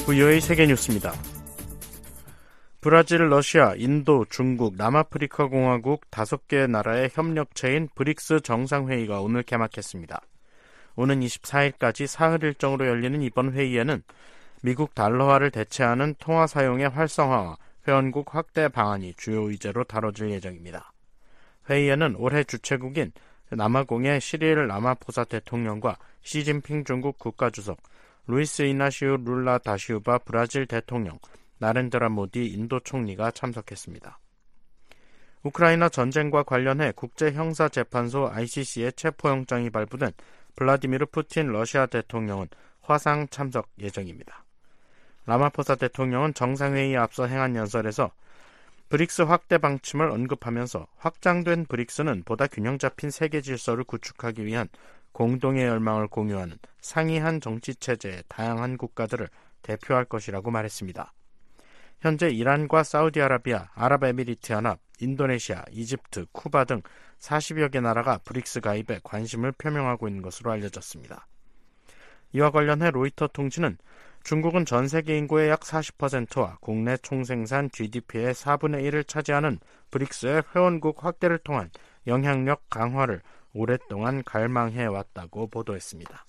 VOA 세계뉴스입니다. 브라질, 러시아, 인도, 중국, 남아프리카 공화국 5개 나라의 협력체인 브릭스 정상회의가 오늘 개막했습니다. 오는 24일까지 사흘 일정으로 열리는 이번 회의에는 미국 달러화를 대체하는 통화 사용의 활성화와 회원국 확대 방안이 주요 의제로 다뤄질 예정입니다. 회의에는 올해 주최국인 남아공의 시릴 라마포사 대통령과 시진핑 중국 국가주석, 루이스 이나시우 룰라 다시우바 브라질 대통령, 나렌드라 모디 인도 총리가 참석했습니다. 우크라이나 전쟁과 관련해 국제형사재판소 ICC의 체포영장이 발부된 블라디미르 푸틴 러시아 대통령은 화상 참석 예정입니다. 라마포사 대통령은 정상회의에 앞서 행한 연설에서 브릭스 확대 방침을 언급하면서 확장된 브릭스는 보다 균형 잡힌 세계 질서를 구축하기 위한 공동의 열망을 공유하는 상이한 정치체제의 다양한 국가들을 대표할 것이라고 말했습니다. 현재 이란과 사우디아라비아, 아랍에미리트연합, 인도네시아, 이집트, 쿠바 등 40여 개 나라가 브릭스 가입에 관심을 표명하고 있는 것으로 알려졌습니다. 이와 관련해 로이터 통신은 중국은 전 세계 인구의 약 40%와 국내 총생산 GDP의 4분의 1을 차지하는 브릭스의 회원국 확대를 통한 영향력 강화를 오랫동안 갈망해왔다고 보도했습니다.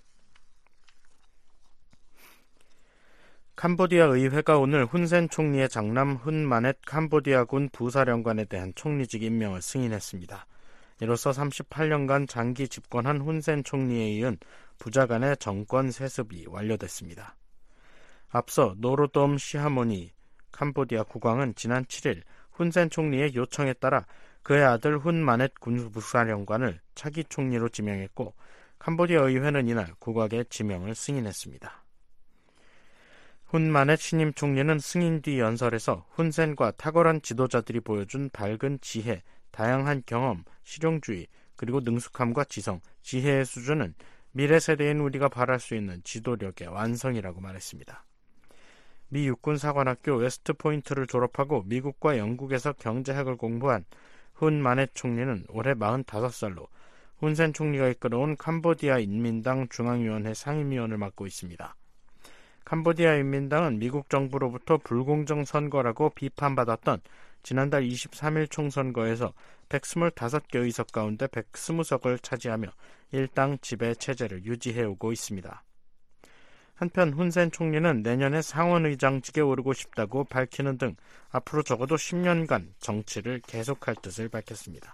캄보디아 의회가 오늘 훈센 총리의 장남 훈마넷 캄보디아군 부사령관에 대한 총리직 임명을 승인했습니다. 이로써 38년간 장기 집권한 훈센 총리에 이은 부자 간의 정권 세습이 완료됐습니다. 앞서 노로돔 시하모니 캄보디아 국왕은 지난 7일 훈센 총리의 요청에 따라 그의 아들 훈마넷 군부사령관을 차기 총리로 지명했고 캄보디아 의회는 이날 국왕의 지명을 승인했습니다. 훈마넷 신임 총리는 승인 뒤 연설에서 훈센과 탁월한 지도자들이 보여준 밝은 지혜, 다양한 경험, 실용주의, 그리고 능숙함과 지성, 지혜의 수준은 미래 세대인 우리가 바랄 수 있는 지도력의 완성이라고 말했습니다. 미 육군사관학교 웨스트포인트를 졸업하고 미국과 영국에서 경제학을 공부한 훈마넷 총리는 올해 45살로 훈센 총리가 이끌어온 캄보디아 인민당 중앙위원회 상임위원을 맡고 있습니다. 캄보디아 인민당은 미국 정부로부터 불공정 선거라고 비판받았던 지난달 23일 총선거에서 125개 의석 가운데 120석을 차지하며 일당 지배 체제를 유지해오고 있습니다. 한편 훈센 총리는 내년에 상원의장직에 오르고 싶다고 밝히는 등 앞으로 적어도 10년간 정치를 계속할 뜻을 밝혔습니다.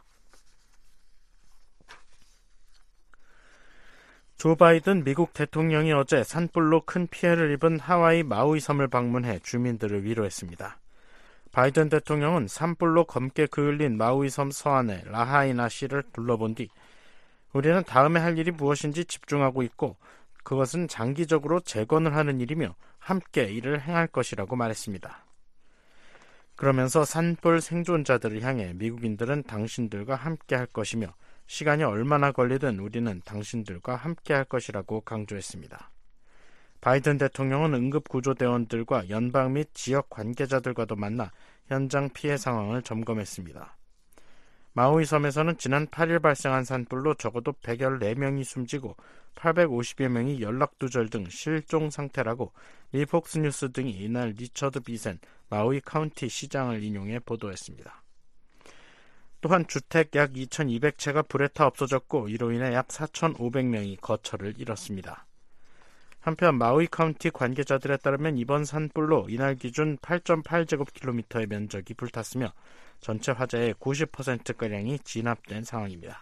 조 바이든 미국 대통령이 어제 산불로 큰 피해를 입은 하와이 마우이 섬을 방문해 주민들을 위로했습니다. 바이든 대통령은 산불로 검게 그을린 마우이 섬 서안의 라하이나시를 둘러본 뒤 우리는 다음에 할 일이 무엇인지 집중하고 있고 그것은 장기적으로 재건을 하는 일이며 함께 일을 행할 것이라고 말했습니다. 그러면서 산불 생존자들을 향해 미국인들은 당신들과 함께 할 것이며 시간이 얼마나 걸리든 우리는 당신들과 함께 할 것이라고 강조했습니다. 바이든 대통령은 응급구조대원들과 연방 및 지역 관계자들과도 만나 현장 피해 상황을 점검했습니다. 마우이 섬에서는 지난 8일 발생한 산불로 적어도 114명이 숨지고 850여 명이 연락두절 등 실종 상태라고 미 폭스뉴스 등이 이날 리처드 비센 마우이 카운티 시장을 인용해 보도했습니다. 또한 주택 약 2,200채가 불에 타 없어졌고 이로 인해 약 4,500명이 거처를 잃었습니다. 한편 마우이 카운티 관계자들에 따르면 이번 산불로 이날 기준 8.8제곱킬로미터의 면적이 불탔으며 전체 화재의 90%가량이 진압된 상황입니다.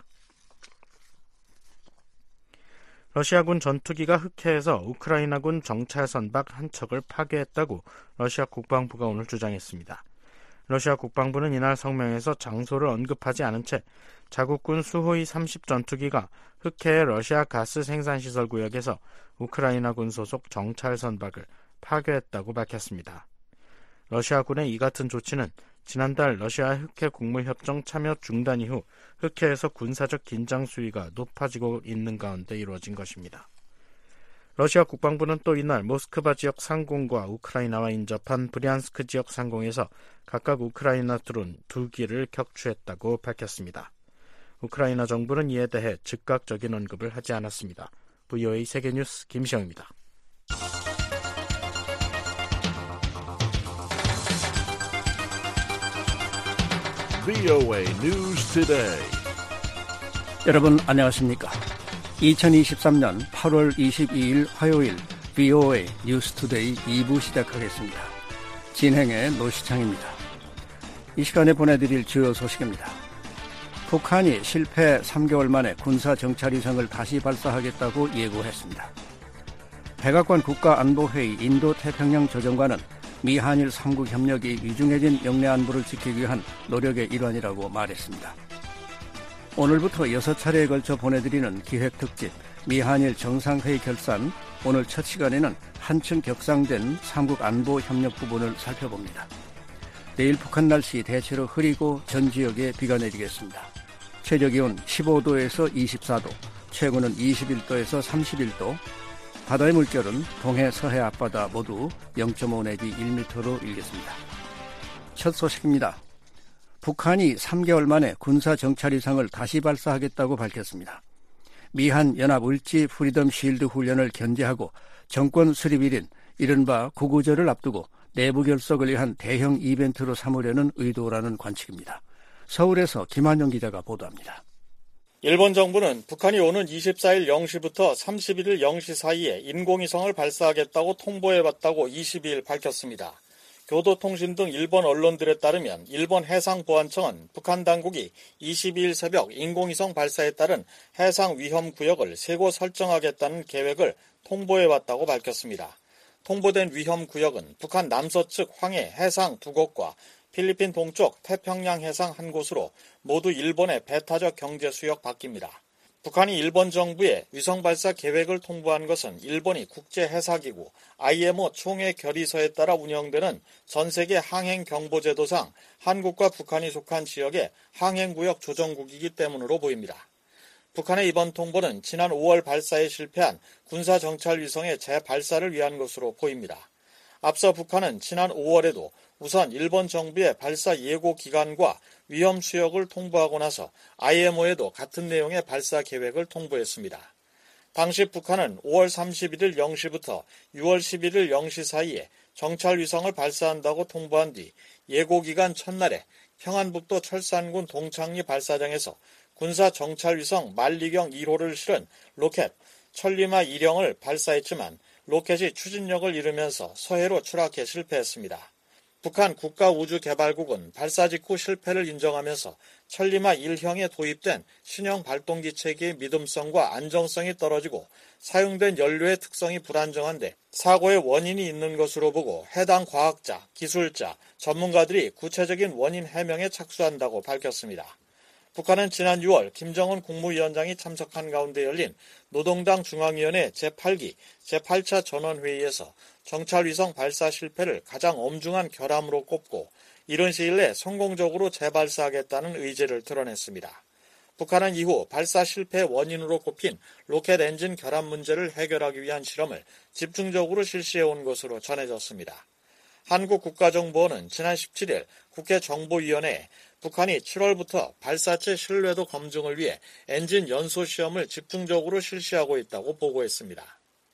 러시아군 전투기가 흑해에서 우크라이나군 정찰 선박 한 척을 파괴했다고 러시아 국방부가 오늘 주장했습니다. 러시아 국방부는 이날 성명에서 장소를 언급하지 않은 채 자국군 수호이 30 전투기가 흑해의 러시아 가스 생산시설 구역에서 우크라이나군 소속 정찰 선박을 파괴했다고 밝혔습니다. 러시아군의 이 같은 조치는 지난달 러시아 흑해 곡물협정 참여 중단 이후 흑해에서 군사적 긴장 수위가 높아지고 있는 가운데 이루어진 것입니다. 러시아 국방부는 또 이날 모스크바 지역 상공과 우크라이나와 인접한 브리안스크 지역 상공에서 각각 우크라이나 드론 2기를 격추했다고 밝혔습니다. 우크라이나 정부는 이에 대해 즉각적인 언급을 하지 않았습니다. VOA 세계뉴스 김시영입니다. VOA News Today. 여러분 안녕하십니까? 2023년 8월 22일 화요일 VOA 뉴스 투데이 2부 시작하겠습니다. 진행의 노시창입니다. 이 시간에 보내드릴 주요 소식입니다. 북한이 실패 3개월 만에 군사정찰위성을 다시 발사하겠다고 예고했습니다. 백악관 국가안보회의 인도태평양 조정관은 미한일 3국 협력이 위중해진 영내안보를 지키기 위한 노력의 일환이라고 말했습니다. 오늘부터 6차례에 걸쳐 보내드리는 기획특집 미한일 정상회의 결산, 오늘 첫 시간에는 한층 격상된 3국 안보 협력 부분을 살펴봅니다. 내일 북한 날씨 대체로 흐리고 전 지역에 비가 내리겠습니다. 최저기온 15도에서 24도, 최고는 21도에서 31도, 바다의 물결은 동해 서해 앞바다 모두 0.5 내지 1m로 일겠습니다. 첫 소식입니다. 북한이 3개월 만에 군사정찰위성을 다시 발사하겠다고 밝혔습니다. 미한 연합 을지 프리덤 실드 훈련을 견제하고 정권 수립일인 이른바 구구절을 앞두고 내부 결속을 위한 대형 이벤트로 삼으려는 의도라는 관측입니다. 서울에서 김한영 기자가 보도합니다. 일본 정부는 북한이 오는 24일 0시부터 31일 0시 사이에 인공위성을 발사하겠다고 통보해왔다고 22일 밝혔습니다. 교도통신 등 일본 언론들에 따르면 일본 해상보안청은 북한 당국이 22일 새벽 인공위성 발사에 따른 해상 위험 구역을 3곳 설정하겠다는 계획을 통보해왔다고 밝혔습니다. 통보된 위험 구역은 북한 남서측 황해 해상 2곳과 필리핀 동쪽 태평양 해상 1곳으로 모두 일본의 배타적 경제 수역 밖입니다. 북한이 일본 정부에 위성 발사 계획을 통보한 것은 일본이 국제해사기구 IMO 총회 결의서에 따라 운영되는 전세계 항행경보제도상 한국과 북한이 속한 지역의 항행구역 조정국이기 때문으로 보입니다. 북한의 이번 통보는 지난 5월 발사에 실패한 군사정찰위성의 재발사를 위한 것으로 보입니다. 앞서 북한은 지난 5월에도 우선 일본 정부의 발사 예고 기간과 위험 수역을 통보하고 나서 IMO에도 같은 내용의 발사 계획을 통보했습니다. 당시 북한은 5월 31일 0시부터 6월 11일 0시 사이에 정찰위성을 발사한다고 통보한 뒤 예고기간 첫날에 평안북도 철산군 동창리 발사장에서 군사정찰위성 만리경 1호를 실은 로켓 천리마 1형을 발사했지만 로켓이 추진력을 잃으면서 서해로 추락해 실패했습니다. 북한 국가우주개발국은 발사 직후 실패를 인정하면서 천리마 1형에 도입된 신형 발동기 체계의 믿음성과 안정성이 떨어지고 사용된 연료의 특성이 불안정한데 사고의 원인이 있는 것으로 보고 해당 과학자, 기술자, 전문가들이 구체적인 원인 해명에 착수한다고 밝혔습니다. 북한은 지난 6월 김정은 국무위원장이 참석한 가운데 열린 노동당 중앙위원회 제8기 제8차 전원회의에서 정찰위성 발사 실패를 가장 엄중한 결함으로 꼽고 이른 시일 내에 성공적으로 재발사하겠다는 의지를 드러냈습니다. 북한은 이후 발사 실패 원인으로 꼽힌 로켓 엔진 결함 문제를 해결하기 위한 실험을 집중적으로 실시해온 것으로 전해졌습니다. 한국국가정보원은 지난 17일 국회 정보위원회에 북한이 7월부터 발사체 신뢰도 검증을 위해 엔진 연소 시험을 집중적으로 실시하고 있다고 보고했습니다.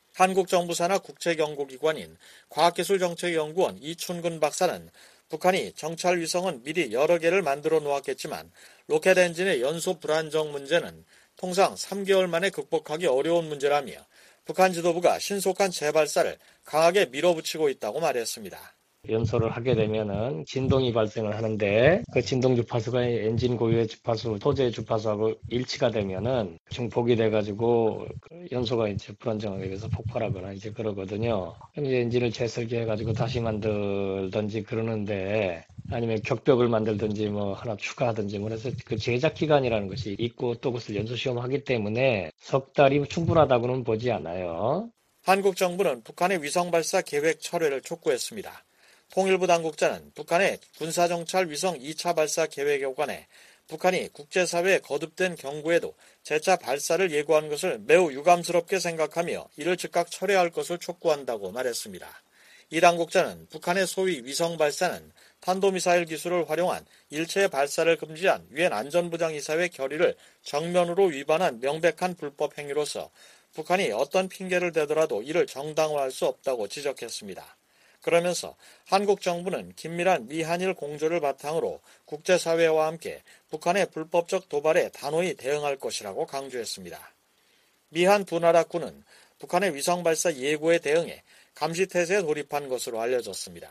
한국정부사나 국책연구기관인 과학기술정책연구원 이춘근 박사는 북한이 정찰위성은 미리 여러 개를 만들어 놓았겠지만 로켓 엔진의 연소 불안정 문제는 통상 3개월 만에 극복하기 어려운 문제라며 북한 지도부가 신속한 재발사를 강하게 밀어붙이고 있다고 말했습니다. 연소를 하게 되면은 진동이 발생을 하는데 그 진동 주파수가 엔진 고유의 주파수, 소재 주파수하고 일치가 되면은 중폭이 돼가지고 연소가 이제 불안정하게 돼서 폭발하거나 이제 그러거든요. 그럼 이제 엔진을 재설계해가지고 다시 만들든지 그러는데 아니면 격벽을 만들든지 뭐 하나 추가하든지 그래서 그 제작 기간이라는 것이 있고 또 그것을 연소 시험하기 때문에 석 달이 충분하다고는 보지 않아요. 한국 정부는 북한의 위성 발사 계획 철회를 촉구했습니다. 통일부 당국자는 북한의 군사정찰 위성 2차 발사 계획에 관해 북한이 국제사회에 거듭된 경고에도 재차 발사를 예고한 것을 매우 유감스럽게 생각하며 이를 즉각 철회할 것을 촉구한다고 말했습니다. 이 당국자는 북한의 소위 위성 발사는 탄도미사일 기술을 활용한 일체의 발사를 금지한 유엔 안전보장이사회 결의를 정면으로 위반한 명백한 불법 행위로서 북한이 어떤 핑계를 대더라도 이를 정당화할 수 없다고 지적했습니다. 그러면서 한국 정부는 긴밀한 미한일 공조를 바탕으로 국제사회와 함께 북한의 불법적 도발에 단호히 대응할 것이라고 강조했습니다. 미한 두 나라군은 북한의 위성 발사 예고에 대응해 감시태세에 돌입한 것으로 알려졌습니다.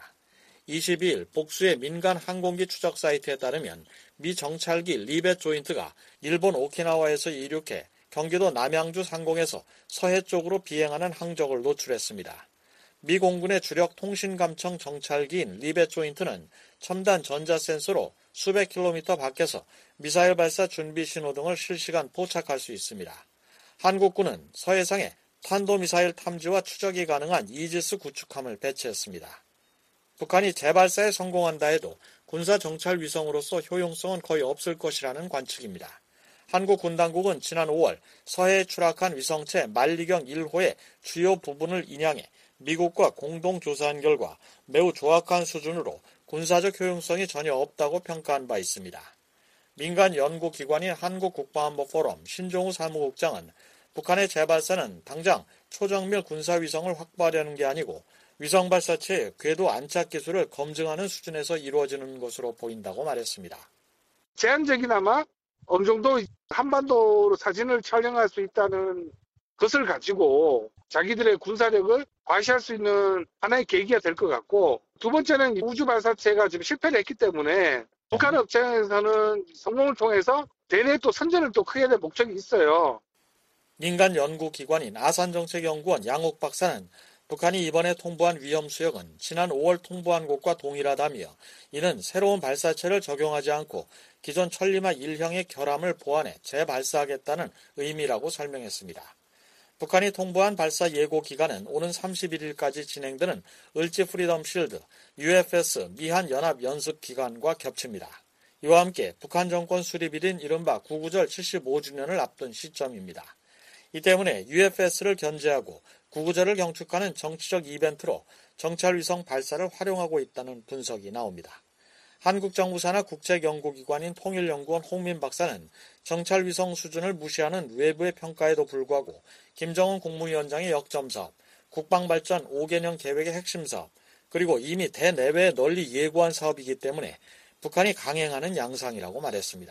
22일 복수의 민간 항공기 추적 사이트에 따르면 미 정찰기 리벳 조인트가 일본 오키나와에서 이륙해 경기도 남양주 상공에서 서해 쪽으로 비행하는 항적을 노출했습니다. 미 공군의 주력 통신감청 정찰기인 리벳 조인트는 첨단 전자센서로 수백 킬로미터 밖에서 미사일 발사 준비 신호등을 실시간 포착할 수 있습니다. 한국군은 서해상에 탄도미사일 탐지와 추적이 가능한 이지스 구축함을 배치했습니다. 북한이 재발사에 성공한다 해도 군사정찰 위성으로서 효용성은 거의 없을 것이라는 관측입니다. 한국 군당국은 지난 5월 서해에 추락한 위성체 만리경 1호의 주요 부분을 인양해 미국과 공동 조사한 결과 매우 조악한 수준으로 군사적 효용성이 전혀 없다고 평가한 바 있습니다. 민간 연구기관인 한국국방안보포럼 신종우 사무국장은 북한의 재발사는 당장 초정밀 군사위성을 확보하려는 게 아니고 위성 발사체의 궤도 안착 기술을 검증하는 수준에서 이루어지는 것으로 보인다고 말했습니다. 제한적이나마 어느 정도 한반도로 사진을 촬영할 수 있다는 것을 가지고 자기들의 군사력을 과시할 수 있는 하나의 계기가 될 것 같고, 두 번째는 우주 발사체가 지금 실패를 했기 때문에 북한 입장에서는 성공을 통해서 대내 또 선전을 또 크게 될 목적이 있어요. 민간 연구기관인 아산정책연구원 양옥 박사는 북한이 이번에 통보한 위험 수역은 지난 5월 통보한 곳과 동일하다며 이는 새로운 발사체를 적용하지 않고 기존 천리마 1형의 결함을 보완해 재발사하겠다는 의미라고 설명했습니다. 북한이 통보한 발사 예고 기간은 오는 31일까지 진행되는 을지 프리덤 실드 UFS 미한 연합 연습 기간과 겹칩니다. 이와 함께 북한 정권 수립일인 이른바 구구절 75주년을 앞둔 시점입니다. 이 때문에 UFS를 견제하고 구구절을 경축하는 정치적 이벤트로 정찰위성 발사를 활용하고 있다는 분석이 나옵니다. 한국 정부 산하 국책연구기관인 통일연구원 홍민 박사는 정찰위성 수준을 무시하는 외부의 평가에도 불구하고 김정은 국무위원장의 역점사업, 국방발전 5개년 계획의 핵심 사업, 그리고 이미 대내외에 널리 예고한 사업이기 때문에 북한이 강행하는 양상이라고 말했습니다.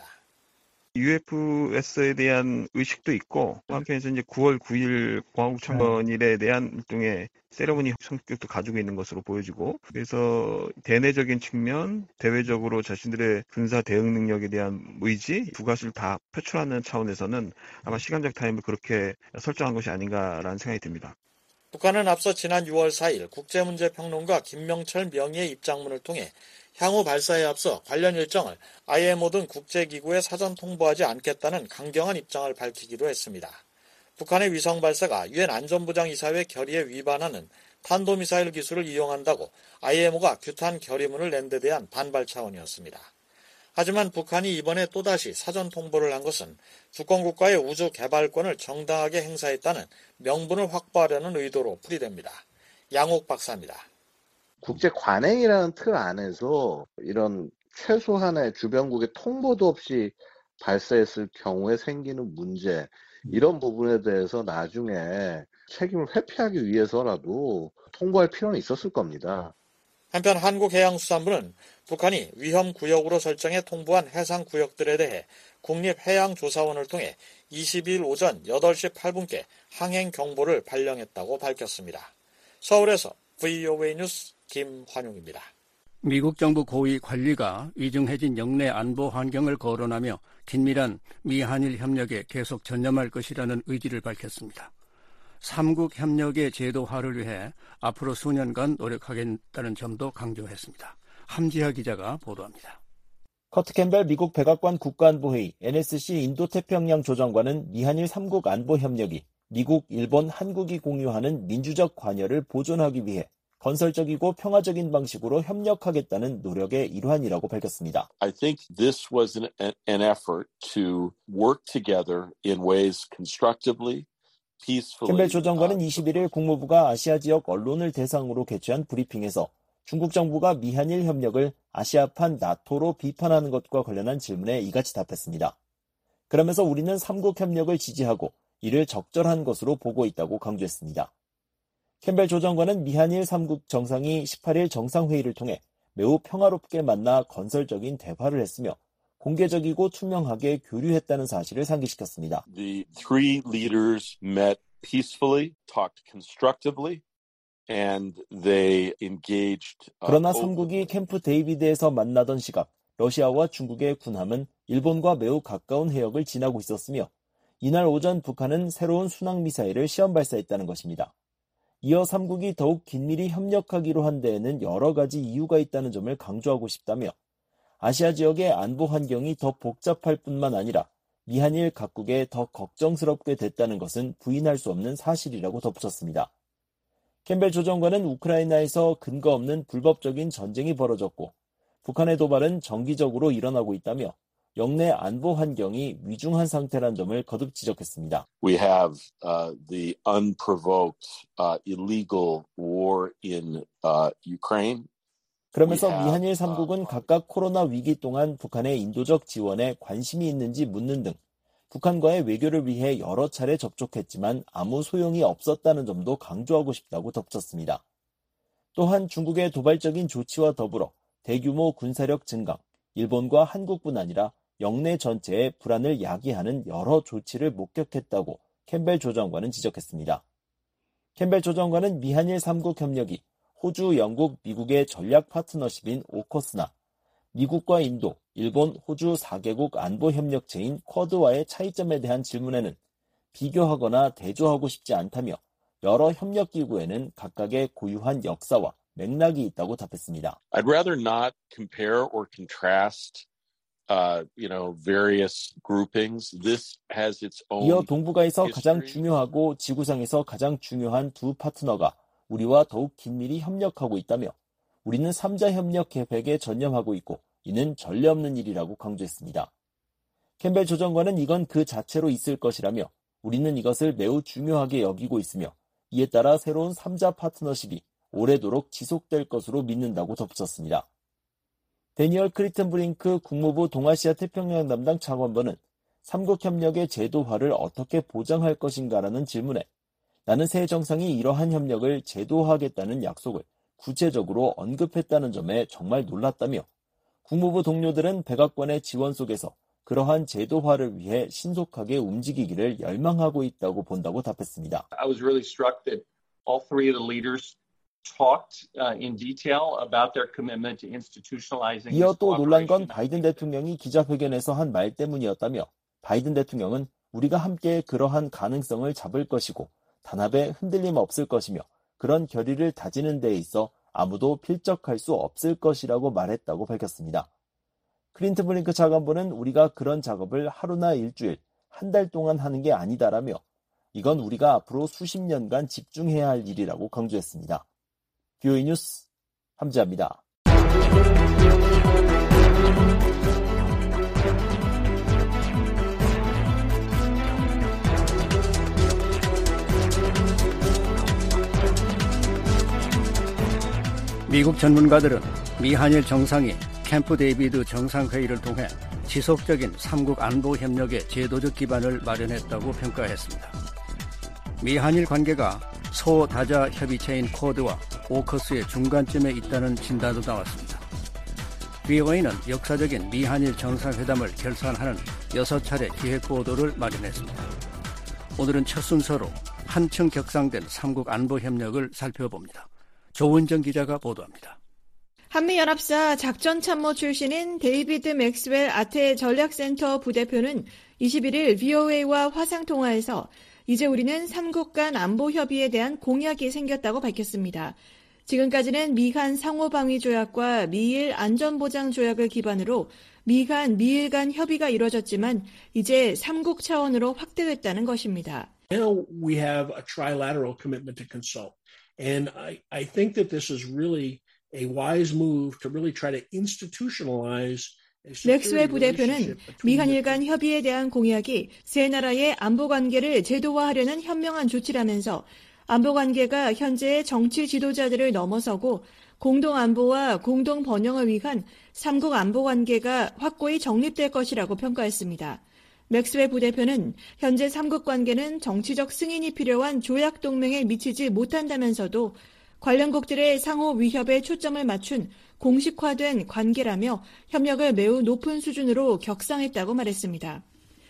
UFS에 대한 의식도 있고, 한편에서 이제 9월 9일 공화국 창건일에 대한 일종의 세레모니 성격도 가지고 있는 것으로 보여지고, 그래서 대내적인 측면, 대외적으로 자신들의 군사 대응 능력에 대한 의지, 두 가지를 다 표출하는 차원에서는 아마 시간적 타임을 그렇게 설정한 것이 아닌가라는 생각이 듭니다. 북한은 앞서 지난 6월 4일 국제문제평론가 김명철 명의의 입장문을 통해 향후 발사에 앞서 관련 일정을 IMO 등 국제기구에 사전 통보하지 않겠다는 강경한 입장을 밝히기도 했습니다. 북한의 위성 발사가 유엔 안전보장 이사회 결의에 위반하는 탄도미사일 기술을 이용한다고 IMO가 규탄 결의문을 낸 데 대한 반발 차원이었습니다. 하지만 북한이 이번에 또다시 사전 통보를 한 것은 주권국가의 우주 개발권을 정당하게 행사했다는 명분을 확보하려는 의도로 풀이됩니다. 양옥 박사입니다. 국제 관행이라는 틀 안에서 이런 최소한의 주변국의 통보도 없이 발사했을 경우에 생기는 문제, 이런 부분에 대해서 나중에 책임을 회피하기 위해서라도 통보할 필요는 있었을 겁니다. 한편 한국해양수산부는 북한이 위험구역으로 설정해 통보한 해상구역들에 대해 국립해양조사원을 통해 22일 오전 8시 8분께 항행경보를 발령했다고 밝혔습니다. 서울에서 VOA 뉴스 김환용입니다. 미국 정부 고위 관리가 위중해진 영내 안보 환경을 거론하며 긴밀한 미한일 협력에 계속 전념할 것이라는 의지를 밝혔습니다. 3국 협력의 제도화를 위해 앞으로 수년간 노력하겠다는 점도 강조했습니다. 함지하 기자가 보도합니다. 커트 캠벨 미국 백악관 국가안보회의 NSC 인도태평양 조정관은 미한일 3국 안보협력이 미국, 일본, 한국이 공유하는 민주적 관여를 보존하기 위해 건설적이고 평화적인 방식으로 협력하겠다는 노력의 일환이라고 밝혔습니다. I think this was an effort to work together in ways constructively, peacefully. 캠벨 조정관은 21일 국무부가 아시아 지역 언론을 대상으로 개최한 브리핑에서 중국 정부가 미한일 협력을 아시아판 나토로 비판하는 것과 관련한 질문에 이같이 답했습니다. 그러면서 우리는 3국 협력을 지지하고 이를 적절한 것으로 보고 있다고 강조했습니다. 캠벨 조정관은 미한일 3국 정상이 18일 정상회의를 통해 매우 평화롭게 만나 건설적인 대화를 했으며 공개적이고 투명하게 교류했다는 사실을 상기시켰습니다. The three leaders met peacefully, talked constructively, and they engaged. 그러나 3국이 캠프 데이비드에서 만나던 시각, 러시아와 중국의 군함은 일본과 매우 가까운 해역을 지나고 있었으며 이날 오전 북한은 새로운 순항미사일을 시험 발사했다는 것입니다. 이어 3국이 더욱 긴밀히 협력하기로 한 데에는 여러 가지 이유가 있다는 점을 강조하고 싶다며 아시아 지역의 안보 환경이 더 복잡할 뿐만 아니라 미한일 각국에 더 걱정스럽게 됐다는 것은 부인할 수 없는 사실이라고 덧붙였습니다. 캠벨 조정관은 우크라이나에서 근거 없는 불법적인 전쟁이 벌어졌고 북한의 도발은 정기적으로 일어나고 있다며 영내 안보 환경이 위중한 상태란 점을 거듭 지적했습니다. We have the unprovoked illegal war in Ukraine. 그러면서 미한일 3국은 각각 코로나 위기 동안 북한의 인도적 지원에 관심이 있는지 묻는 등 북한과의 외교를 위해 여러 차례 접촉했지만 아무 소용이 없었다는 점도 강조하고 싶다고 덧붙였습니다. 또한 중국의 도발적인 조치와 더불어 대규모 군사력 증강, 일본과 한국뿐 아니라 영내 전체에 불안을 야기하는 여러 조치를 목격했다고 캠벨 조정관은 지적했습니다. 캠벨 조정관은 미한일 3국 협력이 호주, 영국, 미국의 전략 파트너십인 오커스나 미국과 인도, 일본, 호주 4개국 안보협력체인 쿼드와의 차이점에 대한 질문에는 비교하거나 대조하고 싶지 않다며 여러 협력기구에는 각각의 고유한 역사와 맥락이 있다고 답했습니다. I'd rather not compare or contrast various groupings. This has its own. 이어 동북아에서 가장 중요하고 지구상에서 가장 중요한 두 파트너가 우리와 더욱 긴밀히 협력하고 있다며 우리는 3자 협력 계획에 전념하고 있고 이는 전례 없는 일이라고 강조했습니다. 캠벨 조정관은 이건 그 자체로 있을 것이라며 우리는 이것을 매우 중요하게 여기고 있으며 이에 따라 새로운 3자 파트너십이 오래도록 지속될 것으로 믿는다고 덧붙였습니다. 데니얼 크리튼브링크 국무부 동아시아 태평양 담당 차관보는 3국 협력의 제도화를 어떻게 보장할 것인가라는 질문에 나는 새 정상이 이러한 협력을 제도화하겠다는 약속을 구체적으로 언급했다는 점에 정말 놀랐다며 국무부 동료들은 백악관의 지원 속에서 그러한 제도화를 위해 신속하게 움직이기를 열망하고 있다고 본다고 답했습니다. I was really struck that all three of the leaders talked in detail about their commitment to institutionalizing. 이어 또 놀란 건 바이든 대통령이 기자회견에서 한 말 때문이었다며 바이든 대통령은 우리가 함께 그러한 가능성을 잡을 것이고 단합에 흔들림 없을 것이며 그런 결의를 다지는 데 있어 아무도 필적할 수 없을 것이라고 말했다고 밝혔습니다. 크린트브링크 차관보는 우리가 그런 작업을 하루나 일주일, 한 달 동안 하는 게 아니다라며 이건 우리가 앞으로 수십 년간 집중해야 할 일이라고 강조했습니다. VOA 뉴스 함지아입니다. 미국 전문가들은 미한일 정상이 캠프 데이비드 정상회의를 통해 지속적인 3국 안보 협력의 제도적 기반을 마련했다고 평가했습니다. 미한일 관계가 소다자 협의체인 쿼드와 오커스의 중간쯤에 있다는 진단도 나왔습니다. VOA는 역사적인 미한일 정상회담을 결산하는 6차례 기획보도를 마련했습니다. 오늘은 첫 순서로 한층 격상된 3국 안보 협력을 살펴봅니다. 조은정 기자가 보도합니다. 한미연합사 작전참모 출신인 데이비드 맥스웰 아태 전략센터 부대표는 21일 VOA와 화상통화에서 이제 우리는 3국 간 안보 협의에 대한 공약이 생겼다고 밝혔습니다. 지금까지는 미한 상호방위조약과 미일 안전보장조약을 기반으로 미일 간 협의가 이루어졌지만 이제 3국 차원으로 확대됐다는 것입니다. Now we have a trilateral commitment to consult. And I think that this is really a wise move to really try to institutionalize. 맥스웰 부대표는 미한일 간 협의에 대한 공약이 세 나라의 안보 관계를 제도화하려는 현명한 조치라면서 안보 관계가 현재의 정치 지도자들을 넘어서고 공동 안보와 공동 번영을 위한 3국 안보 관계가 확고히 정립될 것이라고 평가했습니다. 맥스웰 부대표는 현재 3국 관계는 정치적 승인이 필요한 조약 동맹에 미치지 못한다면서도 관련국들의 상호 위협에 초점을 맞춘 공식화된 관계라며 협력을 매우 높은 수준으로 격상했다고 말했습니다.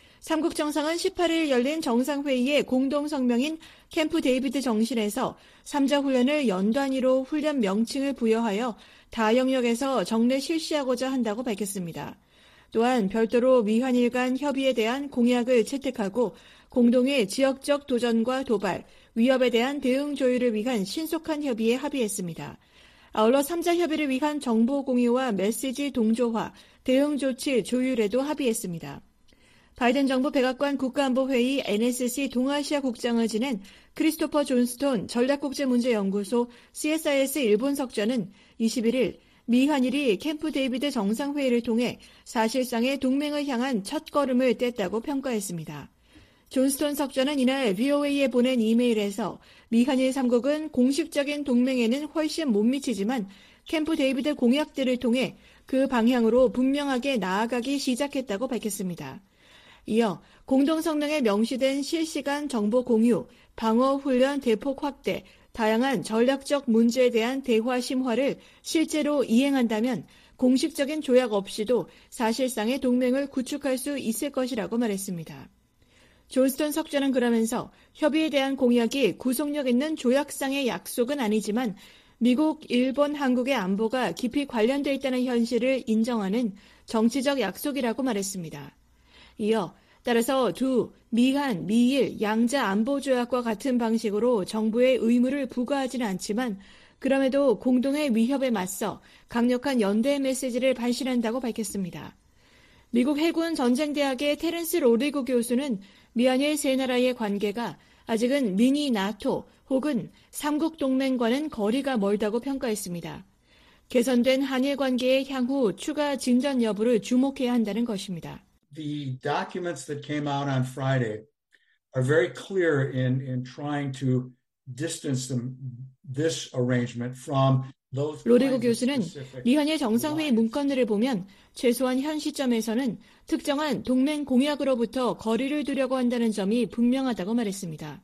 3국 정상은 18일 열린 정상회의의 공동성명인 캠프 데이비드 정신에서 3자 훈련을 연단위로 훈련 명칭을 부여하여 다영역에서 정례 실시하고자 한다고 밝혔습니다. 또한 별도로 미한일 간 협의에 대한 공약을 채택하고 공동의 지역적 도전과 도발, 위협에 대한 대응 조율을 위한 신속한 협의에 합의했습니다. 아울러 3자 협의를 위한 정보 공유와 메시지 동조화, 대응 조치 조율에도 합의했습니다. 바이든 정부 백악관 국가안보회의 NSC 동아시아 국장을 지낸 크리스토퍼 존스톤 전략국제문제연구소 CSIS 일본 석좌는 21일 미한일이 캠프 데이비드 정상회의를 통해 사실상의 동맹을 향한 첫걸음을 뗐다고 평가했습니다. 존스톤 석좌는 이날 VOA에 보낸 이메일에서 미한일 3국은 공식적인 동맹에는 훨씬 못 미치지만 캠프 데이비드 공약들을 통해 그 방향으로 분명하게 나아가기 시작했다고 밝혔습니다. 이어 공동성명에 명시된 실시간 정보 공유, 방어훈련 대폭 확대, 다양한 전략적 문제에 대한 대화 심화를 실제로 이행한다면 공식적인 조약 없이도 사실상의 동맹을 구축할 수 있을 것이라고 말했습니다. 존스턴 석좌는 그러면서 협의에 대한 공약이 구속력 있는 조약상의 약속은 아니지만 미국, 일본, 한국의 안보가 깊이 관련돼 있다는 현실을 인정하는 정치적 약속이라고 말했습니다. 이어 따라서 두 미한, 미일, 양자 안보조약과 같은 방식으로 정부의 의무를 부과하지는 않지만 그럼에도 공동의 위협에 맞서 강력한 연대의 메시지를 발신한다고 밝혔습니다. 미국 해군 전쟁대학의 테렌스 로리고 교수는 미한일 세 나라의 관계가 아직은 미니 나토 혹은 삼국 동맹과는 거리가 멀다고 평가했습니다. 개선된 한일 관계의 향후 추가 진전 여부를 주목해야 한다는 것입니다. The documents that came out on Friday are very clear in trying to distance this arrangement from those. 로리고 교수는 미한일 정상회의 문건들을 보면 최소한 현 시점에서는 특정한 동맹 공약으로부터 거리를 두려고 한다는 점이 분명하다고 말했습니다.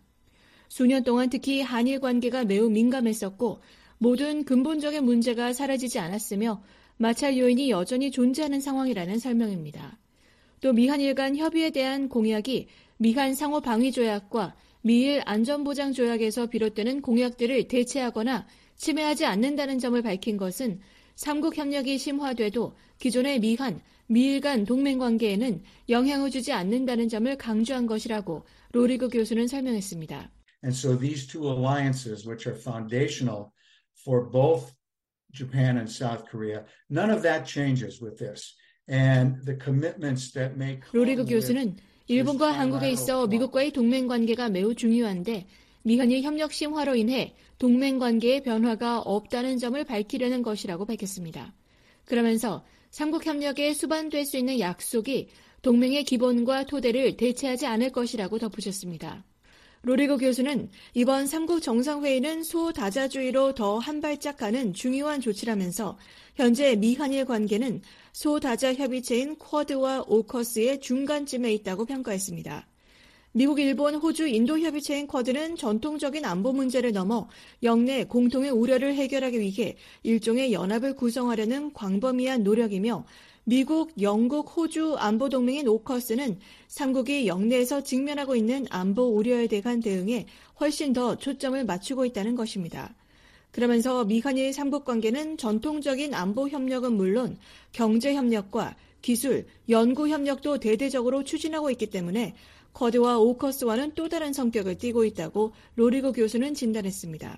수년 동안 특히 한일 관계가 매우 민감했었고 모든 근본적인 문제가 사라지지 않았으며 마찰 요인이 여전히 존재하는 상황이라는 설명입니다. 또 미한일 간 협의에 대한 공약이 미한 상호방위조약과 미일 안전보장조약에서 비롯되는 공약들을 대체하거나 침해하지 않는다는 점을 밝힌 것은 삼국 협력이 심화돼도 기존의 미한, 미일 간 동맹관계에는 영향을 주지 않는다는 점을 강조한 것이라고 로리고 교수는 설명했습니다. And so these two alliances, which are foundational for both Japan and South Korea, none of that changes with this. And the commitments that may come 로리고 교수는 일본과 한국에 있어 미국과의 동맹관계가 매우 중요한데 미한일 협력 심화로 인해 동맹관계의 변화가 없다는 점을 밝히려는 것이라고 밝혔습니다. 그러면서 삼국 협력에 수반될 수 있는 약속이 동맹의 기본과 토대를 대체하지 않을 것이라고 덧붙였습니다. 로리고 교수는 이번 3국 정상회의는 소다자주의로 더 한 발짝 가는 중요한 조치라면서 현재 미한일 관계는 소다자 협의체인 쿼드와 오커스의 중간쯤에 있다고 평가했습니다. 미국, 일본, 호주, 인도 협의체인 쿼드는 전통적인 안보 문제를 넘어 영내 공통의 우려를 해결하기 위해 일종의 연합을 구성하려는 광범위한 노력이며 미국, 영국, 호주 안보동맹인 오커스는 3국이 영내에서 직면하고 있는 안보 우려에 대한 대응에 훨씬 더 초점을 맞추고 있다는 것입니다. 그러면서 미한일 3국 관계는 전통적인 안보 협력은 물론 경제 협력과 기술, 연구 협력도 대대적으로 추진하고 있기 때문에 쿼드와 오커스와는 또 다른 성격을 띠고 있다고 로리고 교수는 진단했습니다.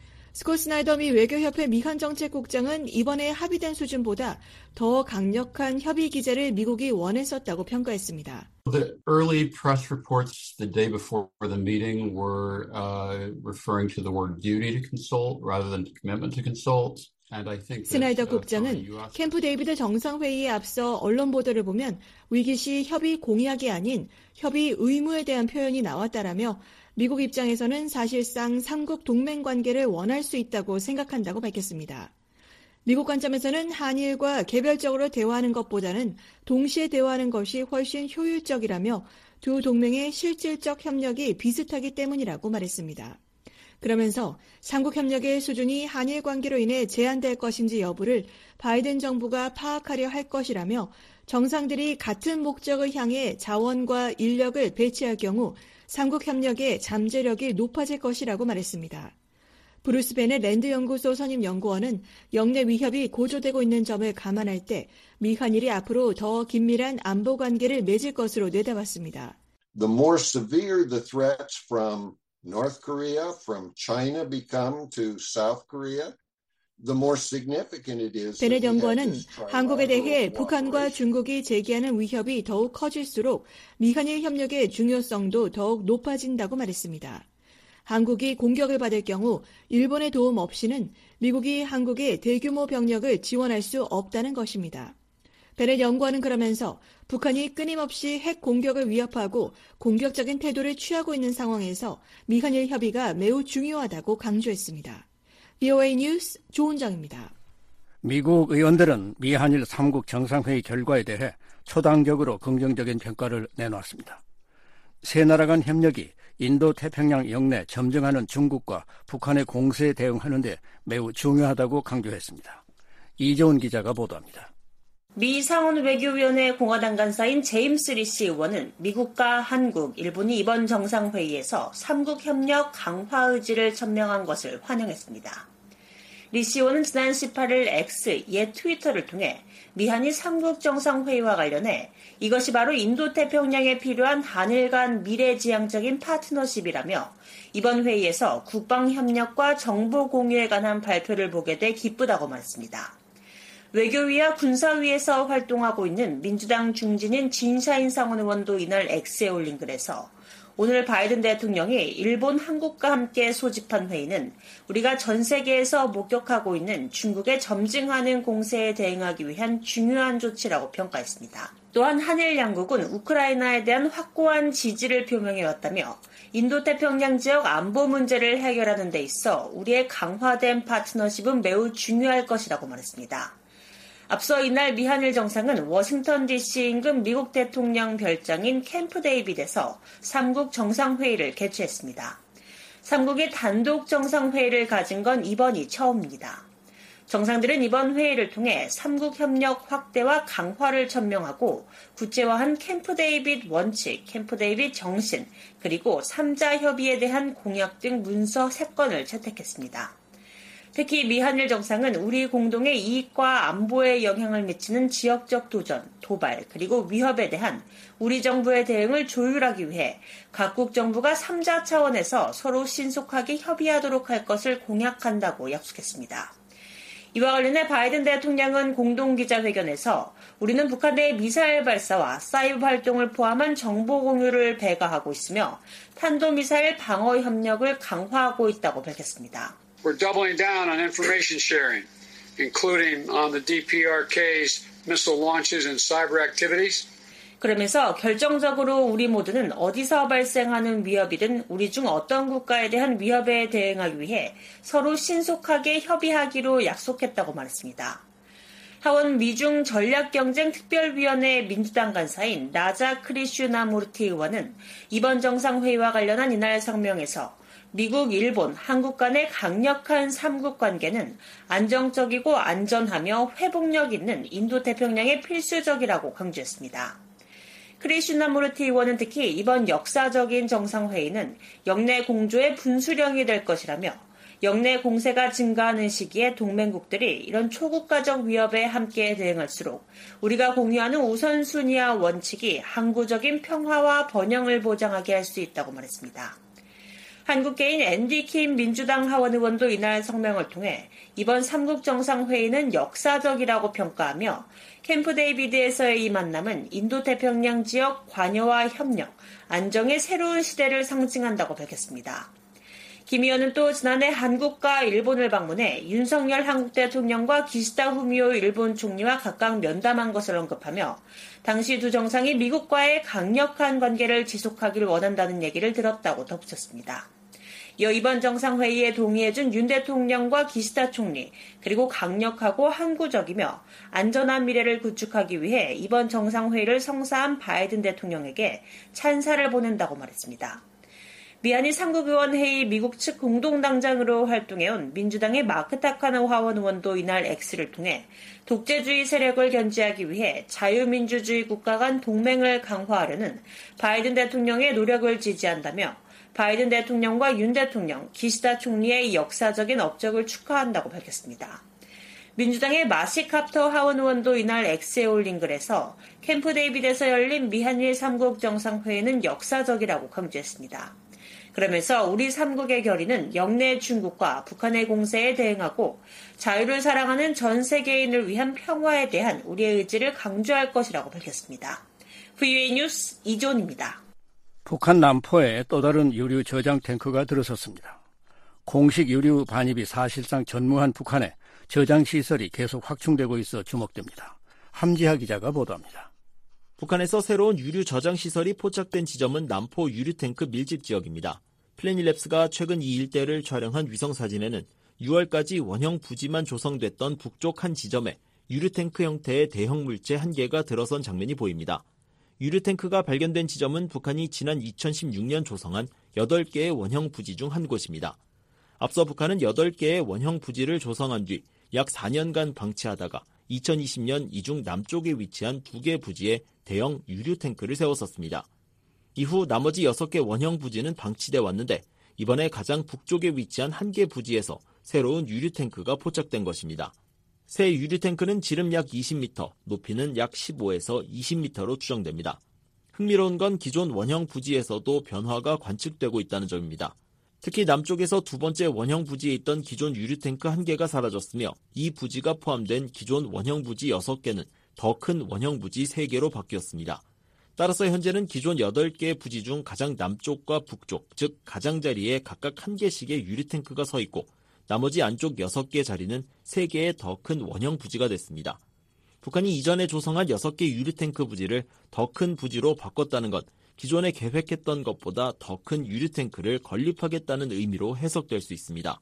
스콧 스나이더 미 외교협회 미한정책국장은 이번에 합의된 수준보다 더 강력한 협의 기제를 미국이 원했었다고 평가했습니다. The early press reports the day before the meeting were referring to the word duty to consult rather than commitment to consult. 스나이더 국장은 캠프 데이비드 정상회의에 앞서 언론 보도를 보면 위기시 협의 공약이 아닌 협의 의무에 대한 표현이 나왔다라며 미국 입장에서는 사실상 삼국 동맹 관계를 원할 수 있다고 생각한다고 밝혔습니다. 미국 관점에서는 한일과 개별적으로 대화하는 것보다는 동시에 대화하는 것이 훨씬 효율적이라며 두 동맹의 실질적 협력이 비슷하기 때문이라고 말했습니다. 그러면서 삼국 협력의 수준이 한일 관계로 인해 제한될 것인지 여부를 바이든 정부가 파악하려 할 것이라며 정상들이 같은 목적을 향해 자원과 인력을 배치할 경우 삼국 협력의 잠재력이 높아질 것이라고 말했습니다. 브루스 베넷 랜드 연구소 선임 연구원은 영내 위협이 고조되고 있는 점을 감안할 때 미한일이 앞으로 더 긴밀한 안보 관계를 맺을 것으로 내다봤습니다. The more severe the threats from North Korea, from China become to South Korea, the more significant it is. 베넷 연구원은 한국에 대해 북한과 중국이 제기하는 위협이 더욱 커질수록 미한일 협력의 중요성도 더욱 높아진다고 말했습니다. 한국이 공격을 받을 경우 일본의 도움 없이는 미국이 한국에 대규모 병력을 지원할 수 없다는 것입니다. 베넷 연구원은 그러면서 북한이 끊임없이 핵 공격을 위협하고 공격적인 태도를 취하고 있는 상황에서 미한일 협의가 매우 중요하다고 강조했습니다. VOA 뉴스 조은정입니다. 미국 의원들은 미한일 3국 정상회의 결과에 대해 초당적으로 긍정적인 평가를 내놓았습니다. 세 나라 간 협력이 인도태평양 영내 점증하는 중국과 북한의 공세에 대응하는 데 매우 중요하다고 강조했습니다. 이재훈 기자가 보도합니다. 미 상원 외교위원회 공화당 간사인 제임스 리시 의원은 미국과 한국, 일본이 이번 정상회의에서 3국 협력 강화 의지를 천명한 것을 환영했습니다. 리시 의원은 지난 18일 X, 옛 트위터를 통해 미한일 3국 정상회의와 관련해 이것이 바로 인도태평양에 필요한 한일 간 미래지향적인 파트너십이라며 이번 회의에서 국방협력과 정보 공유에 관한 발표를 보게 돼 기쁘다고 말했습니다. 외교위와 군사위에서 활동하고 있는 민주당 중진인 진샤인 상원 의원도 이날 X에 올린 글에서 오늘 바이든 대통령이 일본, 한국과 함께 소집한 회의는 우리가 전 세계에서 목격하고 있는 중국의 점증하는 공세에 대응하기 위한 중요한 조치라고 평가했습니다. 또한 한일 양국은 우크라이나에 대한 확고한 지지를 표명해왔다며 인도태평양 지역 안보 문제를 해결하는 데 있어 우리의 강화된 파트너십은 매우 중요할 것이라고 말했습니다. 앞서 이날 미한일 정상은 워싱턴 DC 인근 미국 대통령 별장인 캠프 데이빗에서 3국 정상회의를 개최했습니다. 3국이 단독 정상회의를 가진 건 이번이 처음입니다. 정상들은 이번 회의를 통해 3국 협력 확대와 강화를 천명하고 구체화한 캠프 데이빗 원칙, 캠프 데이빗 정신, 그리고 3자 협의에 대한 공약 등 문서 3건을 채택했습니다. 특히 미한일 정상은 우리 공동의 이익과 안보에 영향을 미치는 지역적 도전, 도발, 그리고 위협에 대한 우리 정부의 대응을 조율하기 위해 각국 정부가 3자 차원에서 서로 신속하게 협의하도록 할 것을 공약한다고 약속했습니다. 이와 관련해 바이든 대통령은 공동기자회견에서 우리는 북한 내 미사일 발사와 사이버 활동을 포함한 정보 공유를 배가하고 있으며 탄도미사일 방어 협력을 강화하고 있다고 밝혔습니다. We're doubling down on information sharing, including on the DPRK's missile launches and cyber activities. 그러면서 결정적으로 우리 모두는 어디서 발생하는 위협이든 우리 중 어떤 국가에 대한 위협에 대응하기 위해 서로 신속하게 협의하기로 약속했다고 말했습니다. 하원 미중 전략경쟁특별위원회 민주당 간사인 라자 크리슈나무르티 의원은 이번 정상회의와 관련한 이날 성명에서 미국, 일본, 한국 간의 강력한 3국 관계는 안정적이고 안전하며 회복력 있는 인도태평양에 필수적이라고 강조했습니다. 크리슈나무르티 의원은 특히 이번 역사적인 정상회의는 영내 공조의 분수령이 될 것이라며 영내 공세가 증가하는 시기에 동맹국들이 이런 초국가적 위협에 함께 대응할수록 우리가 공유하는 우선순위와 원칙이 항구적인 평화와 번영을 보장하게 할 수 있다고 말했습니다. 한국계인 앤디 킴 민주당 하원 의원도 이날 성명을 통해 이번 3국 정상회의는 역사적이라고 평가하며 캠프 데이비드에서의 이 만남은 인도태평양 지역 관여와 협력, 안정의 새로운 시대를 상징한다고 밝혔습니다. 김 의원은 또 지난해 한국과 일본을 방문해 윤석열 한국 대통령과 기시다 후미오 일본 총리와 각각 면담한 것을 언급하며 당시 두 정상이 미국과의 강력한 관계를 지속하기를 원한다는 얘기를 들었다고 덧붙였습니다. 이어 이번 정상회의에 동의해준 윤 대통령과 기시다 총리, 그리고 강력하고 항구적이며 안전한 미래를 구축하기 위해 이번 정상회의를 성사한 바이든 대통령에게 찬사를 보낸다고 말했습니다. 미한일 3국 의원 회의 미국 측 공동당장으로 활동해온 민주당의 마크 타카노 하원 의원도 이날 X를 통해 독재주의 세력을 견제하기 위해 자유민주주의 국가 간 동맹을 강화하려는 바이든 대통령의 노력을 지지한다며 바이든 대통령과 윤 대통령, 기시다 총리의 역사적인 업적을 축하한다고 밝혔습니다. 민주당의 마시 카프터 하원 의원도 이날 X에 올린 글에서 캠프 데이빗에서 열린 미한일 3국 정상회의는 역사적이라고 강조했습니다. 그러면서 우리 3국의 결의는 영내 중국과 북한의 공세에 대응하고 자유를 사랑하는 전 세계인을 위한 평화에 대한 우리의 의지를 강조할 것이라고 밝혔습니다. VOA 뉴스 이존입니다. 북한 남포에 또 다른 유류 저장 탱크가 들어섰습니다. 공식 유류 반입이 사실상 전무한 북한에 저장 시설이 계속 확충되고 있어 주목됩니다. 함지하 기자가 보도합니다. 북한에서 새로운 유류 저장 시설이 포착된 지점은 남포 유류 탱크 밀집 지역입니다. 플래닛랩스가 최근 이 일대를 촬영한 위성사진에는 6월까지 원형 부지만 조성됐던 북쪽 한 지점에 유류탱크 형태의 대형 물체 한 개가 들어선 장면이 보입니다. 유류탱크가 발견된 지점은 북한이 지난 2016년 조성한 8개의 원형 부지 중 한 곳입니다. 앞서 북한은 8개의 원형 부지를 조성한 뒤 약 4년간 방치하다가 2020년 이중 남쪽에 위치한 2개 부지에 대형 유류탱크를 세웠었습니다. 이후 나머지 6개 원형 부지는 방치돼 왔는데 이번에 가장 북쪽에 위치한 1개 부지에서 새로운 유류탱크가 포착된 것입니다. 새 유류탱크는 지름 약 20m, 높이는 약 15에서 20m로 추정됩니다. 흥미로운 건 기존 원형 부지에서도 변화가 관측되고 있다는 점입니다. 특히 남쪽에서 두 번째 원형 부지에 있던 기존 유류탱크 1개가 사라졌으며 이 부지가 포함된 기존 원형 부지 6개는 더 큰 원형 부지 3개로 바뀌었습니다. 따라서 현재는 기존 8개의 부지 중 가장 남쪽과 북쪽, 즉 가장자리에 각각 1개씩의 유류탱크가 서 있고 나머지 안쪽 6개 자리는 3개의 더 큰 원형 부지가 됐습니다. 북한이 이전에 조성한 6개 유류탱크 부지를 더 큰 부지로 바꿨다는 것, 기존에 계획했던 것보다 더 큰 유류탱크를 건립하겠다는 의미로 해석될 수 있습니다.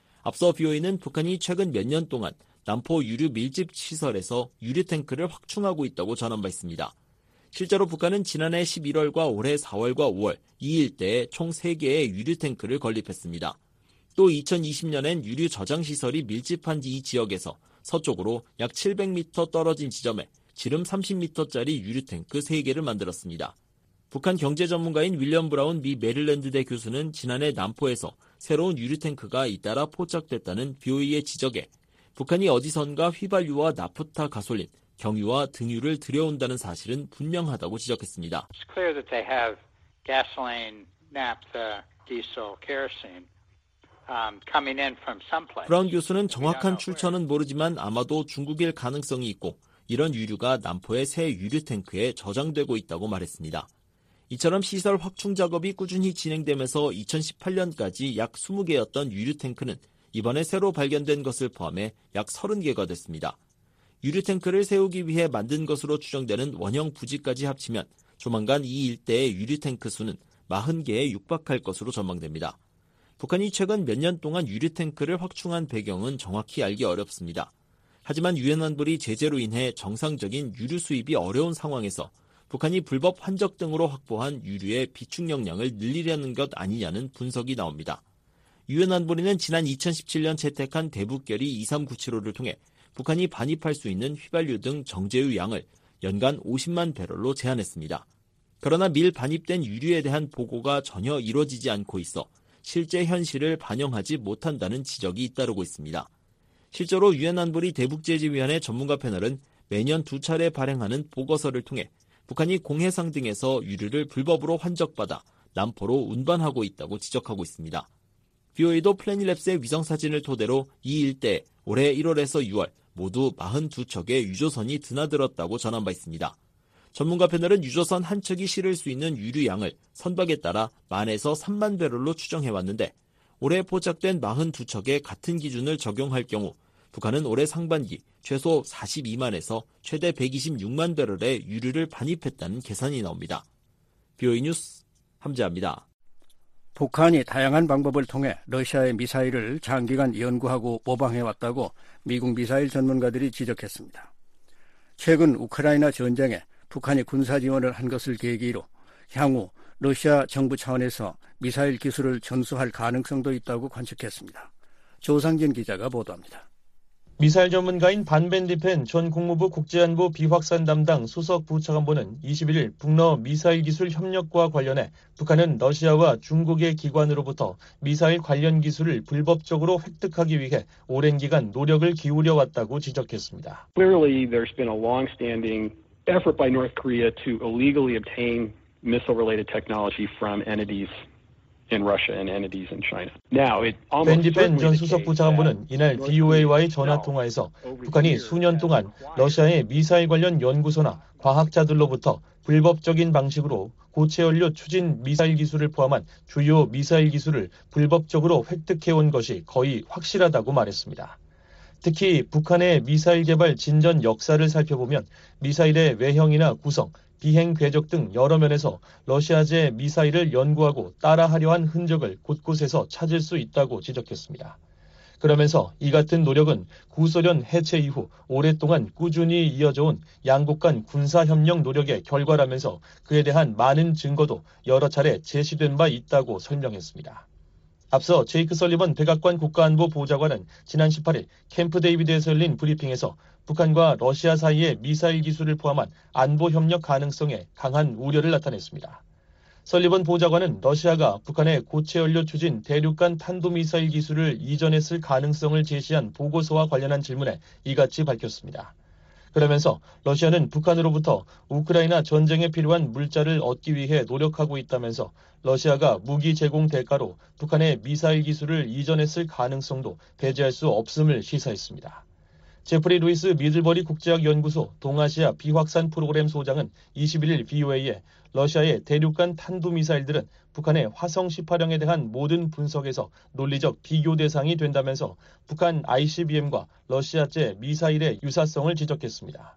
앞서 BOE는 북한이 최근 몇 년 동안 남포 유류 밀집 시설에서 유류탱크를 확충하고 있다고 전한 바 있습니다. 실제로 북한은 지난해 11월과 올해 4월과 5월 이 일대에 총 3개의 유류탱크를 건립했습니다. 또 2020년엔 유류 저장시설이 밀집한 이 지역에서 서쪽으로 약 700m 떨어진 지점에 지름 30m짜리 유류탱크 3개를 만들었습니다. 북한 경제 전문가인 윌리엄 브라운 미 메릴랜드대 교수는 지난해 남포에서 새로운 유류탱크가 잇따라 포착됐다는 BOE의 지적에 북한이 어디선가 휘발유와 나프타 가솔린, 경유와 등유를 들여온다는 사실은 분명하다고 지적했습니다. It's clear that they have gasoline, naphtha, diesel, kerosene coming in from someplace. 브라운 교수는 정확한 출처는 모르지만 아마도 중국일 가능성이 있고 이런 유류가 남포의 새 유류탱크에 저장되고 있다고 말했습니다. 이처럼 시설 확충 작업이 꾸준히 진행되면서 2018년까지 약 20개였던 유류탱크는 이번에 새로 발견된 것을 포함해 약 30개가 됐습니다. 유류탱크를 세우기 위해 만든 것으로 추정되는 원형 부지까지 합치면 조만간 이 일대의 유류탱크 수는 40개에 육박할 것으로 전망됩니다. 북한이 최근 몇 년 동안 유류탱크를 확충한 배경은 정확히 알기 어렵습니다. 하지만 유엔 안보리 제재로 인해 정상적인 유류 수입이 어려운 상황에서 북한이 불법 환적 등으로 확보한 유류의 비축 역량을 늘리려는 것 아니냐는 분석이 나옵니다. 유엔 안보리는 지난 2017년 채택한 대북결의 23975를 통해 북한이 반입할 수 있는 휘발유 등 정제유 양을 연간 50만 배럴로 제한했습니다. 그러나 밀 반입된 유류에 대한 보고가 전혀 이루어지지 않고 있어 실제 현실을 반영하지 못한다는 지적이 잇따르고 있습니다. 실제로 유엔 안보리 대북제재위원회 전문가 패널은 매년 2차례 발행하는 보고서를 통해 북한이 공해상 등에서 유류를 불법으로 환적받아 남포로 운반하고 있다고 지적하고 있습니다. BOE도 플래닛랩스의 위성사진을 토대로 이 일대에 올해 1월에서 6월 모두 42척의 유조선이 드나들었다고 전한 바 있습니다. 전문가 패널은 유조선 한 척이 실을 수 있는 유류양을 선박에 따라 10,000에서 3만 배럴로 추정해왔는데 올해 포착된 42척의 같은 기준을 적용할 경우 북한은 올해 상반기 최소 42만에서 최대 126만 배럴의 유류를 반입했다는 계산이 나옵니다. BOE 뉴스 함재하입니다. 북한이 다양한 방법을 통해 러시아의 미사일을 장기간 연구하고 모방해왔다고 미국 미사일 전문가들이 지적했습니다. 최근 우크라이나 전쟁에 북한이 군사 지원을 한 것을 계기로 향후 러시아 정부 차원에서 미사일 기술을 전수할 가능성도 있다고 관측했습니다. 조상진 기자가 보도합니다. 미사일 전문가인 반벤디펜 전 국무부 국제안보 비확산 담당 수석 부차관보는 21일 북러 미사일 기술 협력과 관련해 북한은 러시아와 중국의 기관으로부터 미사일 관련 기술을 불법적으로 획득하기 위해 오랜 기간 노력을 기울여 왔다고 지적했습니다. Clearly, there's been a long-standing effort by North Korea to illegally obtain missile-related technology from entities in Russia and entities in China. Now, 벤디펜 전 수석 부차관보는 이날 BOA와의 전화 통화에서 북한이 수년 동안 러시아의 미사일 관련 연구소나 과학자들로부터 불법적인 방식으로 고체 연료 추진 미사일 기술을 포함한 주요 미사일 기술을 불법적으로 획득해온 것이 거의 확실하다고 말했습니다. 특히 북한의 미사일 개발 진전 역사를 살펴보면 미사일의 외형이나 구성, 비행 궤적 등 여러 면에서 러시아제 미사일을 연구하고 따라하려 한 흔적을 곳곳에서 찾을 수 있다고 지적했습니다. 그러면서 이 같은 노력은 구소련 해체 이후 오랫동안 꾸준히 이어져 온 양국 간 군사협력 노력의 결과라면서 그에 대한 많은 증거도 여러 차례 제시된 바 있다고 설명했습니다. 앞서 제이크 설리번 백악관 국가안보 보좌관은 지난 18일 캠프 데이비드에서 열린 브리핑에서 북한과 러시아 사이의 미사일 기술을 포함한 안보 협력 가능성에 강한 우려를 나타냈습니다. 설리번 보좌관은 러시아가 북한의 고체 연료 추진 대륙간 탄도미사일 기술을 이전했을 가능성을 제시한 보고서와 관련한 질문에 이같이 밝혔습니다. 그러면서 러시아는 북한으로부터 우크라이나 전쟁에 필요한 물자를 얻기 위해 노력하고 있다면서 러시아가 무기 제공 대가로 북한의 미사일 기술을 이전했을 가능성도 배제할 수 없음을 시사했습니다. 제프리 루이스 미들버리 국제학연구소 동아시아 비확산 프로그램 소장은 21일 BOA에 러시아의 대륙간 탄도미사일들은 북한의 화성 18형에 대한 모든 분석에서 논리적 비교 대상이 된다면서 북한 ICBM과 러시아제 미사일의 유사성을 지적했습니다.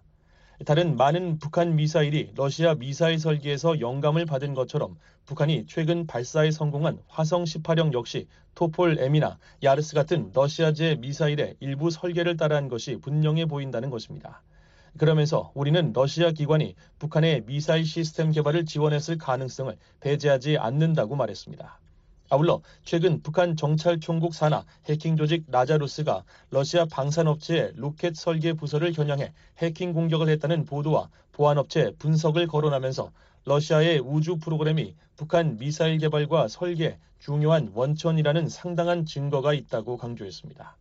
다른 많은 북한 미사일이 러시아 미사일 설계에서 영감을 받은 것처럼 북한이 최근 발사에 성공한 화성 18형 역시 토폴-M이나 야르스 같은 러시아제 미사일의 일부 설계를 따라한 것이 분명해 보인다는 것입니다. 그러면서 우리는 러시아 기관이 북한의 미사일 시스템 개발을 지원했을 가능성을 배제하지 않는다고 말했습니다. 아울러 최근 북한 정찰총국 산하 해킹 조직 라자루스가 러시아 방산업체의 로켓 설계 부서를 겨냥해 해킹 공격을 했다는 보도와 보안업체 분석을 거론하면서 러시아의 우주 프로그램이 북한 미사일 개발과 설계에 중요한 원천이라는 상당한 증거가 있다고 강조했습니다.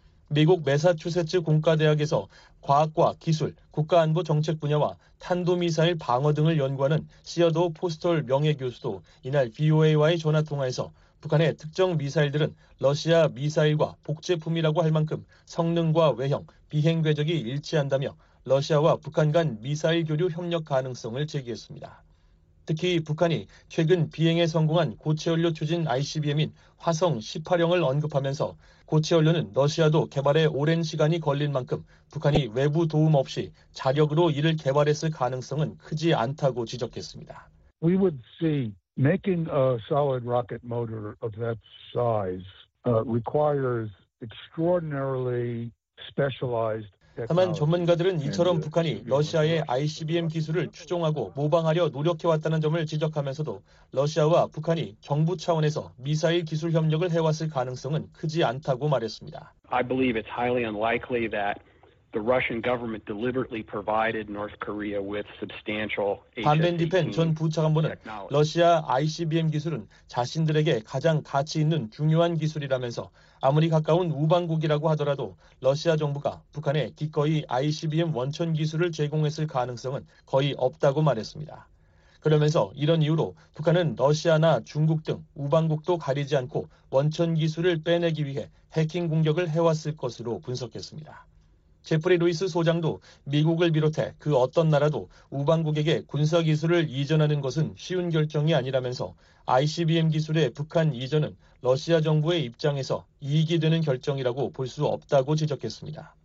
미국 매사추세츠 공과대학에서 과학과 기술, 국가안보 정책 분야와 탄도미사일 방어 등을 연구하는 시어도 포스톨 명예교수도 이날 BOA와의 전화통화에서 북한의 특정 미사일들은 러시아 미사일과 복제품이라고 할 만큼 성능과 외형, 비행 궤적이 일치한다며 러시아와 북한 간 미사일 교류 협력 가능성을 제기했습니다. 특히 북한이 최근 비행에 성공한 고체연료 추진 ICBM인 화성 18형을 언급하면서 고체연료는 러시아도 개발에 오랜 시간이 걸릴 만큼 북한이 외부 도움 없이 자력으로 이를 개발했을 가능성은 크지 않다고 지적했습니다. We would see making a solid rocket motor of that size requires extraordinarily specialized 다만 전문가들은 이처럼 북한이 러시아의 ICBM 기술을 추종하고 모방하려 노력해왔다는 점을 지적하면서도 러시아와 북한이 정부 차원에서 미사일 기술 협력을 해왔을 가능성은 크지 않다고 말했습니다. I believe it's highly unlikely that the Russian government deliberately provided North Korea with substantial 반벤디펜 전 부차관보는 러시아 ICBM 기술은 자신들에게 가장 가치 있는 중요한 기술이라면서 아무리 가까운 우방국이라고 하더라도 러시아 정부가 북한에 기꺼이 ICBM 원천 기술을 제공했을 가능성은 거의 없다고 말했습니다. 그러면서 이런 이유로 북한은 러시아나 중국 등 우방국도 가리지 않고 원천 기술을 빼내기 위해 해킹 공격을 해왔을 것으로 분석했습니다. 제프리 루이스 소장도 미국을 비롯해 그 어떤 나라도 우방국에게 군사기술을 이전하는 것은 쉬운 결정이 아니라면서 ICBM 기술의 북한 이전은 러시아 정부의 입장에서 이익이 되는 결정이라고 볼 수 없다고 지적했습니다.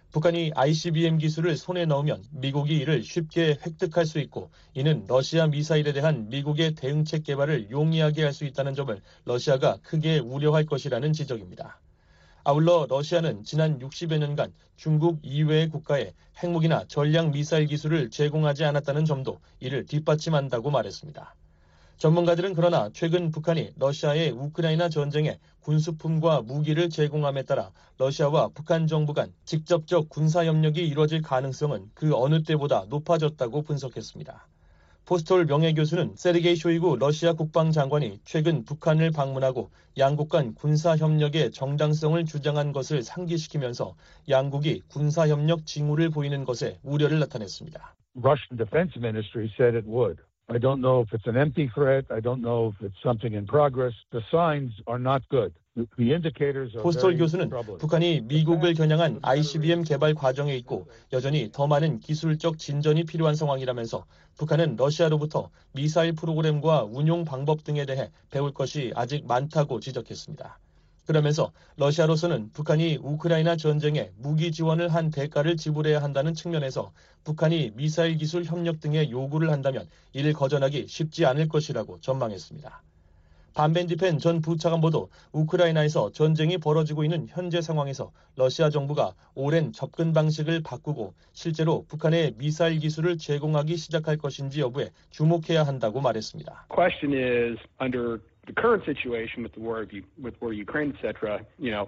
북한이 ICBM 기술을 손에 넣으면 미국이 이를 쉽게 획득할 수 있고 이는 러시아 미사일에 대한 미국의 대응책 개발을 용이하게 할 수 있다는 점을 러시아가 크게 우려할 것이라는 지적입니다. 아울러 러시아는 지난 60여 년간 중국 이외의 국가에 핵무기나 전략 미사일 기술을 제공하지 않았다는 점도 이를 뒷받침한다고 말했습니다. 전문가들은 그러나 최근 북한이 러시아의 우크라이나 전쟁에 군수품과 무기를 제공함에 따라 러시아와 북한 정부 간 직접적 군사협력이 이뤄질 가능성은 그 어느 때보다 높아졌다고 분석했습니다. 포스톨 명예교수는 세르게이 쇼이구 러시아 국방장관이 최근 북한을 방문하고 양국 간 군사협력의 정당성을 주장한 것을 상기시키면서 양국이 군사협력 징후를 보이는 것에 우려를 나타냈습니다. Russian Defense Ministry said it would. I don't know if it's an empty threat. I don't know if it's something in progress. The signs are not good. The indicators are 포스톨 very 교수는 troubling. 북한이 미국을 겨냥한 ICBM 개발 과정에 있고 여전히 더 많은 기술적 진전이 필요한 상황이라면서 북한은 러시아로부터 미사일 프로그램과 운용 방법 등에 대해 배울 것이 아직 많다고 지적했습니다. 그러면서 러시아로서는 북한이 우크라이나 전쟁에 무기 지원을 한 대가를 지불해야 한다는 측면에서 북한이 미사일 기술 협력 등의 요구를 한다면 이를 거절하기 쉽지 않을 것이라고 전망했습니다. 반벤디펜 전 부차관보도 우크라이나에서 전쟁이 벌어지고 있는 현재 상황에서 러시아 정부가 오랜 접근 방식을 바꾸고 실제로 북한에 미사일 기술을 제공하기 시작할 것인지 여부에 주목해야 한다고 말했습니다. Question is, under the current situation with the war Ukraine, etc.,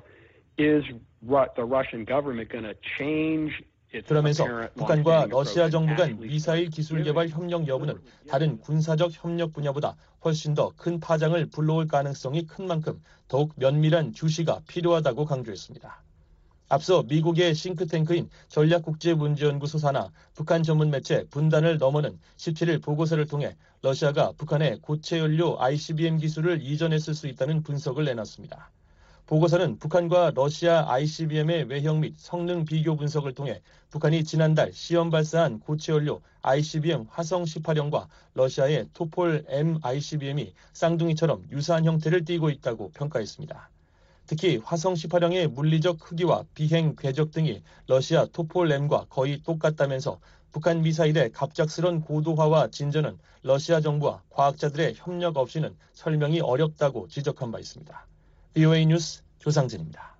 is the Russian government going to change? 그러면서 북한과 러시아 정부 간 미사일 기술 개발 협력 여부는 다른 군사적 협력 분야보다 훨씬 더 큰 파장을 불러올 가능성이 큰 만큼 더욱 면밀한 주시가 필요하다고 강조했습니다. 앞서 미국의 싱크탱크인 전략국제문제연구소 산하 북한 전문 매체 분단을 넘어는 17일 보고서를 통해 러시아가 북한에 고체연료 ICBM 기술을 이전했을 수 있다는 분석을 내놨습니다. 보고서는 북한과 러시아 ICBM의 외형 및 성능 비교 분석을 통해 북한이 지난달 시험 발사한 고체연료 ICBM 화성 18형과 러시아의 토폴 M ICBM이 쌍둥이처럼 유사한 형태를 띠고 있다고 평가했습니다. 특히 화성 18형의 물리적 크기와 비행 궤적 등이 러시아 토폴 M과 거의 똑같다면서 북한 미사일의 갑작스런 고도화와 진전은 러시아 정부와 과학자들의 협력 없이는 설명이 어렵다고 지적한 바 있습니다. VOA 뉴스 조상진입니다.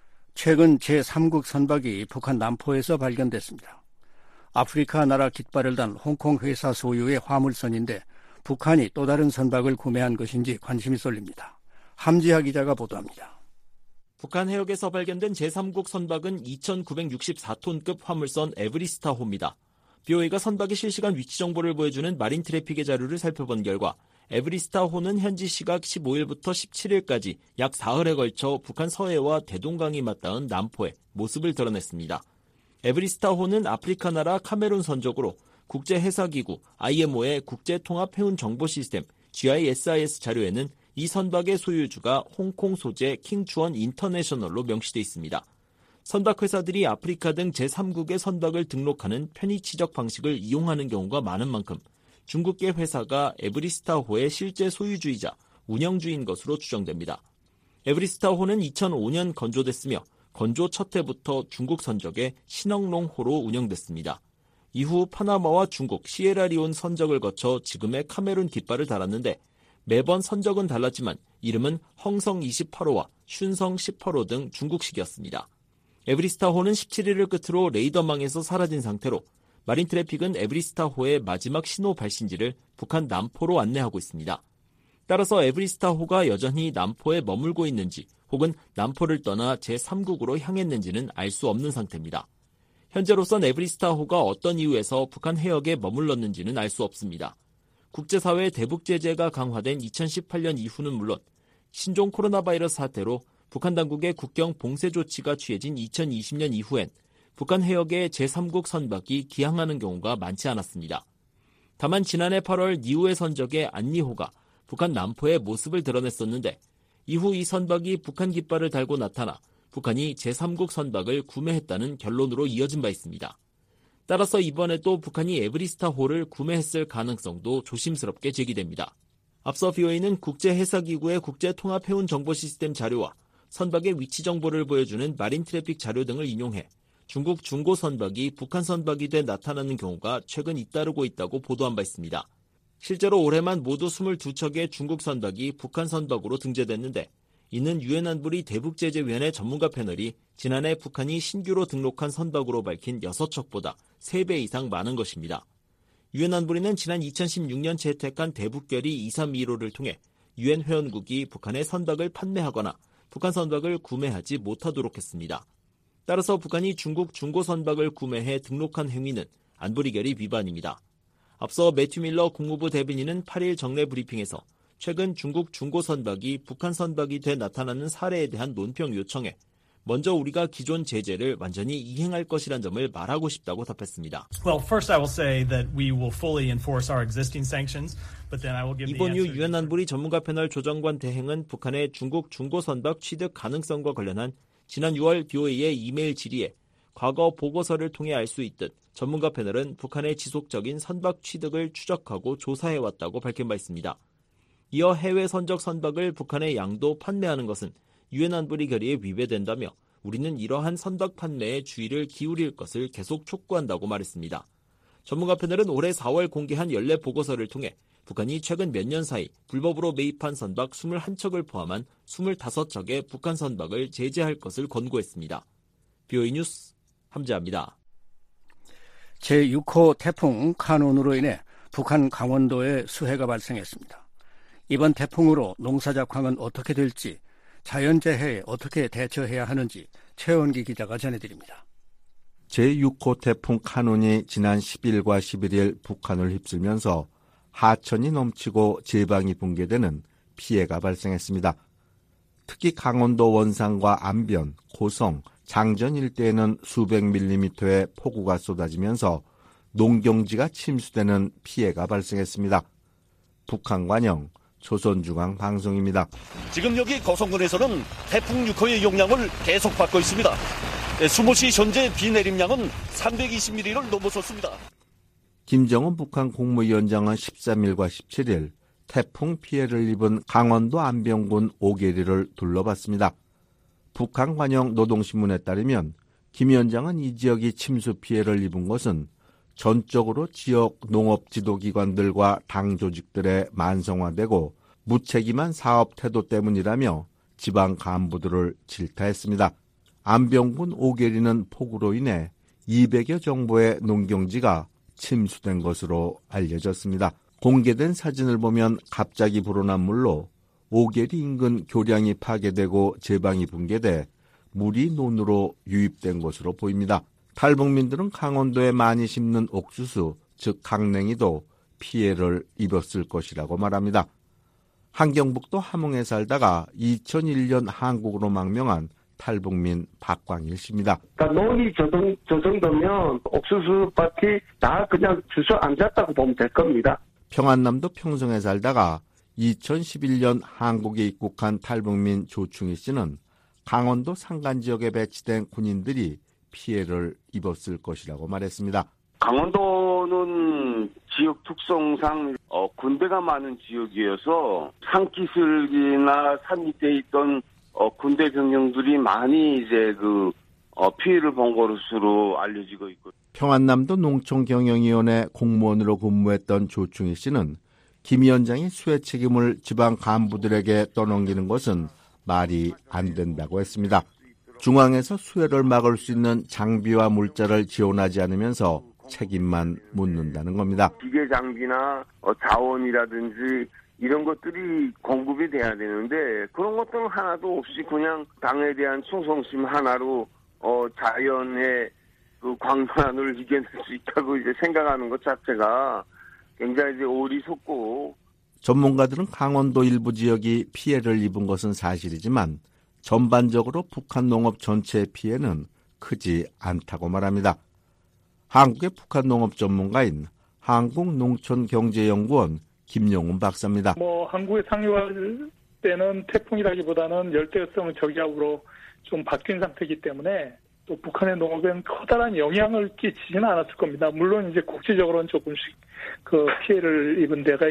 최근 제3국 선박이 북한 남포에서 발견됐습니다. 아프리카 나라 깃발을 단 홍콩 회사 소유의 화물선인데 북한이 또 다른 선박을 구매한 것인지 관심이 쏠립니다. 함지하 기자가 보도합니다. 북한 해역에서 발견된 제3국 선박은 2,964톤급 화물선 에브리스타호입니다. BOA가 선박의 실시간 위치 정보를 보여주는 마린 트래픽의 자료를 살펴본 결과 에브리스타호는 현지 시각 15일부터 17일까지 약 사흘에 걸쳐 북한 서해와 대동강이 맞닿은 남포에 모습을 드러냈습니다. 에브리스타호는 아프리카 나라 카메룬 선적으로 국제해사기구 IMO의 국제통합해운정보시스템 GISIS 자료에는 이 선박의 소유주가 홍콩 소재 킹추원 인터내셔널로 명시돼 있습니다. 선박 회사들이 아프리카 등 제3국의 선박을 등록하는 편의치적 방식을 이용하는 경우가 많은 만큼 중국계 회사가 에브리스타호의 실제 소유주이자 운영주인 것으로 추정됩니다. 에브리스타호는 2005년 건조됐으며 건조 첫 해부터 중국 선적의 신흥롱호로 운영됐습니다. 이후 파나마와 중국, 시에라리온 선적을 거쳐 지금의 카메룬 깃발을 달았는데 매번 선적은 달랐지만 이름은 헝성 28호와 슌성 18호 등 중국식이었습니다. 에브리스타호는 17일을 끝으로 레이더망에서 사라진 상태로 마린 트래픽은 에브리스타호의 마지막 신호 발신지를 북한 남포로 안내하고 있습니다. 따라서 에브리스타호가 여전히 남포에 머물고 있는지 혹은 남포를 떠나 제3국으로 향했는지는 알 수 없는 상태입니다. 현재로선 에브리스타호가 어떤 이유에서 북한 해역에 머물렀는지는 알 수 없습니다. 국제사회의 대북 제재가 강화된 2018년 이후는 물론 신종 코로나 바이러스 사태로 북한 당국의 국경 봉쇄 조치가 취해진 2020년 이후엔 북한 해역에 제3국 선박이 기항하는 경우가 많지 않았습니다. 다만 지난해 8월 니우의 선적의 안니호가 북한 남포의 모습을 드러냈었는데 이후 이 선박이 북한 깃발을 달고 나타나 북한이 제3국 선박을 구매했다는 결론으로 이어진 바 있습니다. 따라서 이번에도 북한이 에브리스타호를 구매했을 가능성도 조심스럽게 제기됩니다. 앞서 BOA는 국제해사기구의 국제통합해운정보시스템 자료와 선박의 위치 정보를 보여주는 마린 트래픽 자료 등을 인용해 중국 중고 선박이 북한 선박이 돼 나타나는 경우가 최근 잇따르고 있다고 보도한 바 있습니다. 실제로 올해만 모두 22척의 중국 선박이 북한 선박으로 등재됐는데 이는 유엔 안보리 대북제재위원회 전문가 패널이 지난해 북한이 신규로 등록한 선박으로 밝힌 6척보다 3배 이상 많은 것입니다. 유엔 안보리는 지난 2016년 채택한 대북결의 2315를 통해 유엔 회원국이 북한의 선박을 판매하거나 북한 선박을 구매하지 못하도록 했습니다. 따라서 북한이 중국 중고 선박을 구매해 등록한 행위는 안보리 결의 위반입니다. 앞서 매튜 밀러 국무부 대변인은 8일 정례 브리핑에서 최근 중국 중고 선박이 북한 선박이 돼 나타나는 사례에 대한 논평 요청에 먼저 우리가 기존 제재를 완전히 이행할 것이란 점을 말하고 싶다고 답했습니다. Well, first I will say that we will fully enforce our existing sanctions, but then I will give the 이번 answer. 유 유엔 안보리 전문가 패널 조정관 대행은 북한의 중국 중고 선박 취득 가능성과 관련한 지난 6월 BOA의 이메일 질의에 과거 보고서를 통해 알 수 있듯 전문가 패널은 북한의 지속적인 선박 취득을 추적하고 조사해왔다고 밝힌 바 있습니다. 이어 해외 선적 선박을 북한에 양도 판매하는 것은 유엔 안보리 결의에 위배된다며 우리는 이러한 선박 판매에 주의를 기울일 것을 계속 촉구한다고 말했습니다. 전문가 패널은 올해 4월 공개한 연례 보고서를 통해 북한이 최근 몇 년 사이 불법으로 매입한 선박 21척을 포함한 25척의 북한 선박을 제재할 것을 권고했습니다. BOA 뉴스 함재합니다. 제6호 태풍 카눈으로 인해 북한 강원도에 수해가 발생했습니다. 이번 태풍으로 농사작황은 어떻게 될지, 자연재해에 어떻게 대처해야 하는지 최원기 기자가 전해드립니다. 제6호 태풍 카눈이 지난 10일과 11일 북한을 휩쓸면서 하천이 넘치고 제방이 붕괴되는 피해가 발생했습니다. 특히 강원도 원산과 안변, 고성, 장전 일대에는 수백 밀리미터의 폭우가 쏟아지면서 농경지가 침수되는 피해가 발생했습니다. 북한 관영 조선중앙방송입니다. 지금 여기 고성군에서는 태풍 6호의 영향을 계속 받고 있습니다. 수모시 현재 비 내림량은 320mm를 넘어섰습니다. 김정은 북한 국무위원장은 13일과 17일 태풍 피해를 입은 강원도 안병군 오계리를 둘러봤습니다. 북한 관영 노동신문에 따르면 김 위원장은 이 지역이 침수 피해를 입은 것은 전적으로 지역 농업지도기관들과 당 조직들의 만성화되고 무책임한 사업 태도 때문이라며 지방 간부들을 질타했습니다. 안병군 오계리는 폭우로 인해 200여 정도의 농경지가 침수된 것으로 알려졌습니다. 공개된 사진을 보면 갑자기 불어난 물로 오계리 인근 교량이 파괴되고 제방이 붕괴돼 물이 논으로 유입된 것으로 보입니다. 탈북민들은 강원도에 많이 심는 옥수수, 즉 강냉이도 피해를 입었을 것이라고 말합니다. 한경북도 함흥에 살다가 2001년 한국으로 망명한 탈북민 박광일 씨입니다. 그러니까 논이 저 정도면 옥수수 밭이 다 그냥 주저앉았다고 보면 될 겁니다. 평안남도 평성에 살다가 2011년 한국에 입국한 탈북민 조충희 씨는 강원도 산간 지역에 배치된 군인들이 피해를 입었을 것이라고 말했습니다. 강원도는 지역 특성상 군대가 많은 지역이어서 산기슭이나 산 밑에 있던 군대 병력들이 많이 이제 피해를 본 것으로 알려지고 있고. 평안남도 농촌경영위원회 공무원으로 근무했던 조충희 씨는 김 위원장이 수해 책임을 지방 간부들에게 떠넘기는 것은 말이 안 된다고 했습니다. 중앙에서 수해를 막을 수 있는 장비와 물자를 지원하지 않으면서 책임만 묻는다는 겁니다. 기계 장비나 자원이라든지 이런 것들이 공급이 돼야 되는데 그런 것들은 하나도 없이 그냥 당에 대한 충성심 하나로 자연의 그 광란을 이겨낼 수 있다고 이제 생각하는 것 자체가 굉장히 이제 어리석고. 전문가들은 강원도 일부 지역이 피해를 입은 것은 사실이지만 전반적으로 북한 농업 전체의 피해는 크지 않다고 말합니다. 한국의 북한 농업 전문가인 한국농촌경제연구원 김용훈 박사입니다. 한국에 상륙할 때는 태풍이라기보다는 열대성을 저기압으로 좀 바뀐 상태이기 때문에 또 북한의 농업에는 커다란 영향을 끼치지는 않았을 겁니다. 물론 이제 국지적으로는 조금씩 그 피해를 입은 데가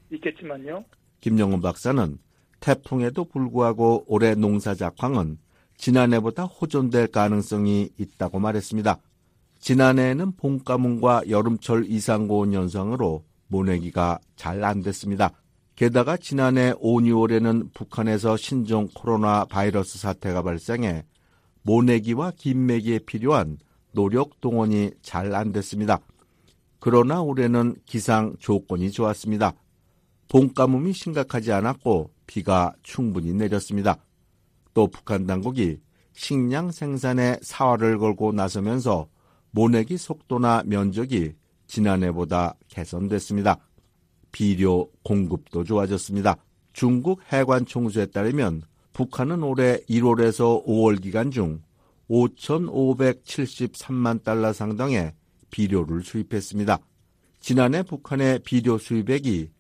있겠지만요. 김용훈 박사는 태풍에도 불구하고 올해 농사 작황은 지난해보다 호전될 가능성이 있다고 말했습니다. 지난해에는 봄 가뭄과 여름철 이상고온 현상으로 모내기가 잘 안 됐습니다. 게다가 지난해 5, 6월에는 북한에서 신종 코로나 바이러스 사태가 발생해 모내기와 김매기에 필요한 노력 동원이 잘 안 됐습니다. 그러나 올해는 기상 조건이 좋았습니다. 봄 가뭄이 심각하지 않았고 비가 충분히 내렸습니다. 또 북한 당국이 식량 생산에 사활을 걸고 나서면서 모내기 속도나 면적이 지난해보다 개선됐습니다. 비료 공급도 좋아졌습니다. 중국 해관 총수에 따르면 북한은 올해 1월에서 5월 기간 중 5,573만 달러 상당의 비료를 수입했습니다. 지난해 북한의 비료 수입액이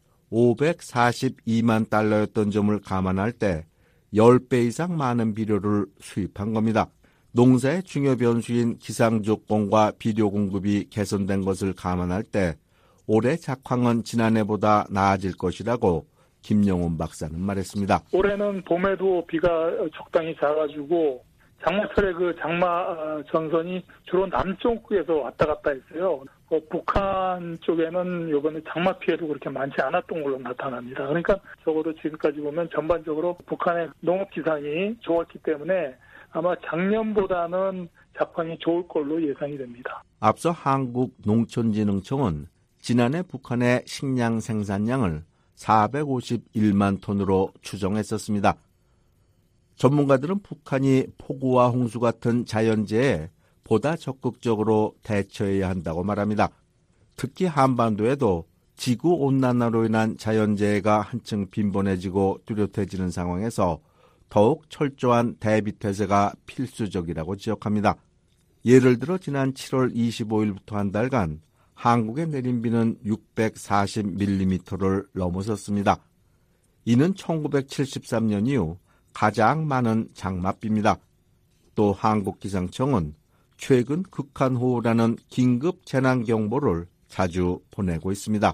542만 달러였던 점을 감안할 때 10배 이상 많은 비료를 수입한 겁니다. 농사의 중요 변수인 기상 조건과 비료 공급이 개선된 것을 감안할 때 올해 작황은 지난해보다 나아질 것이라고 김영훈 박사는 말했습니다. 올해는 봄에도 비가 적당히 작아지고 장마철에 그 장마 전선이 주로 남쪽에서 왔다 갔다 했어요. 북한 쪽에는 이번에 장마 피해도 그렇게 많지 않았던 걸로 나타납니다. 그러니까 적어도 지금까지 보면 전반적으로 북한의 농업 기상이 좋았기 때문에 아마 작년보다는 작황이 좋을 걸로 예상이 됩니다. 앞서 한국농촌진흥청은 지난해 북한의 식량 생산량을 451만 톤으로 추정했었습니다. 전문가들은 북한이 폭우와 홍수 같은 자연재해에 보다 적극적으로 대처해야 한다고 말합니다. 특히 한반도에도 지구온난화로 인한 자연재해가 한층 빈번해지고 뚜렷해지는 상황에서 더욱 철저한 대비태세가 필수적이라고 지적합니다. 예를 들어 지난 7월 25일부터 한 달간 한국에 내린 비는 640mm를 넘어섰습니다. 이는 1973년 이후 가장 많은 장맛비입니다. 또 한국기상청은 최근 극한호우라는 긴급 재난경보를 자주 보내고 있습니다.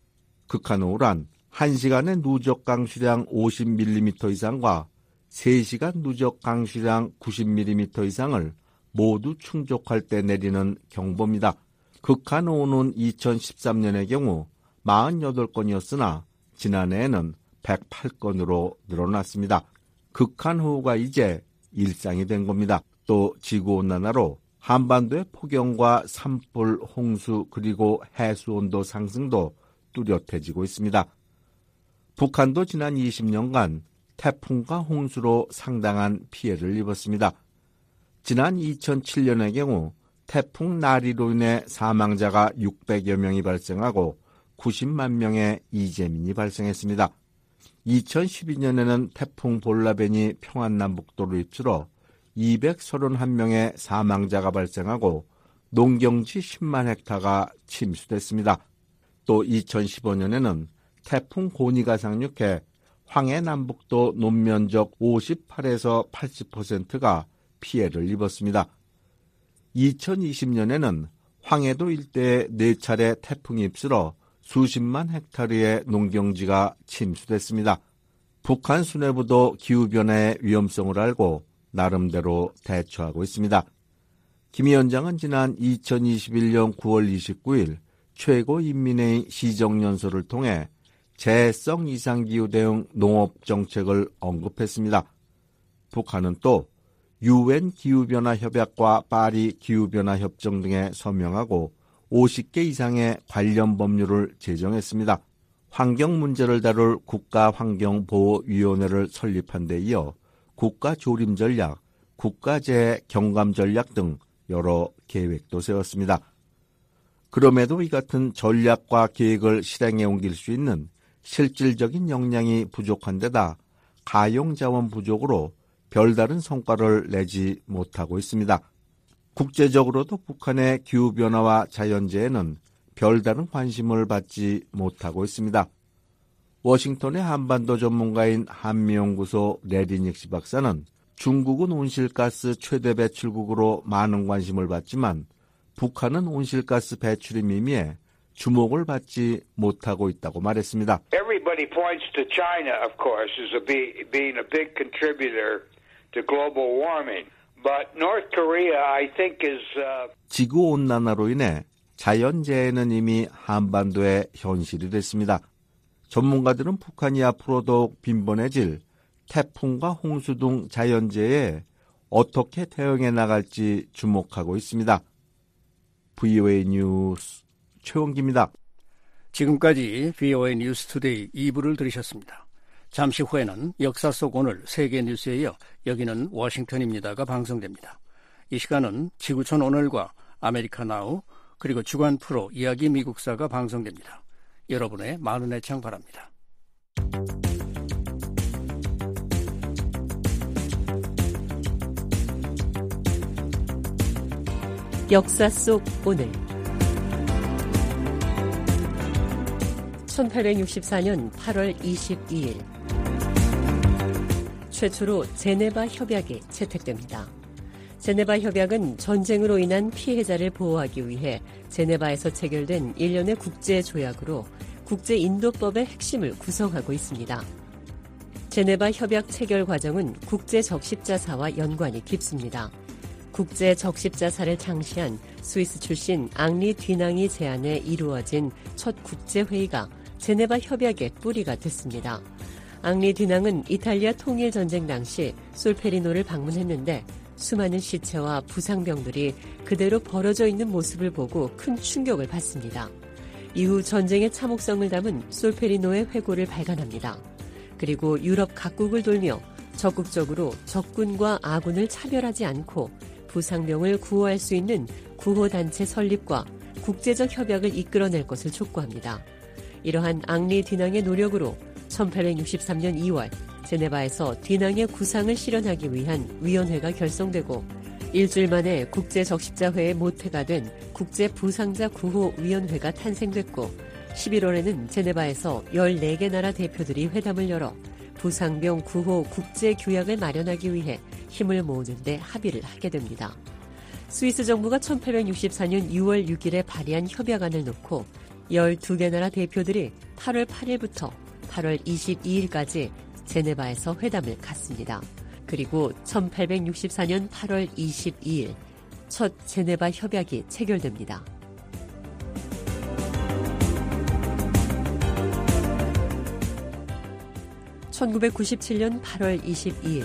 극한호우란 1시간의 누적 강수량 50mm 이상과 3시간 누적 강수량 90mm 이상을 모두 충족할 때 내리는 경보입니다. 극한호우는 2013년의 경우 48건이었으나 지난해에는 108건으로 늘어났습니다. 극한호우가 이제 일상이 된 겁니다. 또 지구온난화로 한반도의 폭염과 산불, 홍수 그리고 해수온도 상승도 뚜렷해지고 있습니다. 북한도 지난 20년간 태풍과 홍수로 상당한 피해를 입었습니다. 지난 2007년의 경우 태풍 나리로 인해 사망자가 600여 명이 발생하고 90만 명의 이재민이 발생했습니다. 2012년에는 태풍 볼라벤이 평안남북도로 휩쓸어 231명의 사망자가 발생하고 농경지 10만 헥타가 침수됐습니다. 또 2015년에는 태풍 고니가 상륙해 황해 남북도 논면적 58에서 80%가 피해를 입었습니다. 2020년에는 황해도 일대에 4차례 태풍이 휩쓸어 수십만 헥타르의 농경지가 침수됐습니다. 북한 수뇌부도 기후변화의 위험성을 알고 나름대로 대처하고 있습니다. 김 위원장은 지난 2021년 9월 29일 최고인민회의 시정연설을 통해 재해성 이상기후 대응 농업정책을 언급했습니다. 북한은 또 UN 기후변화협약과 파리 기후변화협정 등에 서명하고 50개 이상의 관련 법률을 제정했습니다. 환경 문제를 다룰 국가환경보호위원회를 설립한 데 이어 국가조림전략, 국가재해 경감전략 등 여러 계획도 세웠습니다. 그럼에도 이 같은 전략과 계획을 실행에 옮길 수 있는 실질적인 역량이 부족한 데다 가용자원 부족으로 별다른 성과를 내지 못하고 있습니다. 국제적으로도 북한의 기후변화와 자연재해는 별다른 관심을 받지 못하고 있습니다. 워싱턴의 한반도 전문가인 한미연구소 레리닉시 박사는 중국은 온실가스 최대 배출국으로 많은 관심을 받지만 북한은 온실가스 배출의 미미에 주목을 받지 못하고 있다고 말했습니다. Everybody points to China, of course, as being a big contributor to global warming. But North Korea, I think, is 지구온난화로 인해 자연재해는 이미 한반도의 현실이 됐습니다. 전문가들은 북한이 앞으로 더욱 빈번해질 태풍과 홍수 등 자연재해에 어떻게 대응해 나갈지 주목하고 있습니다. VOA 뉴스 최원기입니다. 지금까지 VOA 뉴스 투데이 2부를 들으셨습니다. 잠시 후에는 역사 속 오늘 세계 뉴스에 이어 여기는 워싱턴입니다가 방송됩니다. 이 시간은 지구촌 오늘과 아메리카 나우 그리고 주간 프로 이야기 미국사가 방송됩니다. 여러분의 많은 애청 바랍니다. 역사 속 오늘 1864년 8월 22일 최초로 제네바 협약이 채택됩니다. 제네바 협약은 전쟁으로 인한 피해자를 보호하기 위해 제네바에서 체결된 일련의 국제조약으로 국제인도법의 핵심을 구성하고 있습니다. 제네바 협약 체결 과정은 국제적십자사와 연관이 깊습니다. 국제적십자사를 창시한 스위스 출신 앙리 뒤낭이 제안에 이루어진 첫 국제회의가 제네바 협약의 뿌리가 됐습니다. 앙리 뒤낭은 이탈리아 통일전쟁 당시 솔페리노를 방문했는데 수많은 시체와 부상병들이 그대로 벌어져 있는 모습을 보고 큰 충격을 받습니다. 이후 전쟁의 참혹성을 담은 솔페리노의 회고를 발간합니다. 그리고 유럽 각국을 돌며 적극적으로 적군과 아군을 차별하지 않고 부상병을 구호할 수 있는 구호단체 설립과 국제적 협약을 이끌어낼 것을 촉구합니다. 이러한 앙리 뒤낭의 노력으로 1863년 2월 제네바에서 뒤낭의 구상을 실현하기 위한 위원회가 결성되고 일주일 만에 국제적십자회의 모태가 된 국제부상자 구호위원회가 탄생됐고 11월에는 제네바에서 14개 나라 대표들이 회담을 열어 부상병 구호 국제규약을 마련하기 위해 힘을 모으는 데 합의를 하게 됩니다. 스위스 정부가 1864년 6월 6일에 발의한 협약안을 놓고 12개 나라 대표들이 8월 8일부터 8월 22일까지 제네바에서 회담을 갖습니다. 그리고 1864년 8월 22일 첫 제네바 협약이 체결됩니다. (1997년 8월 22일)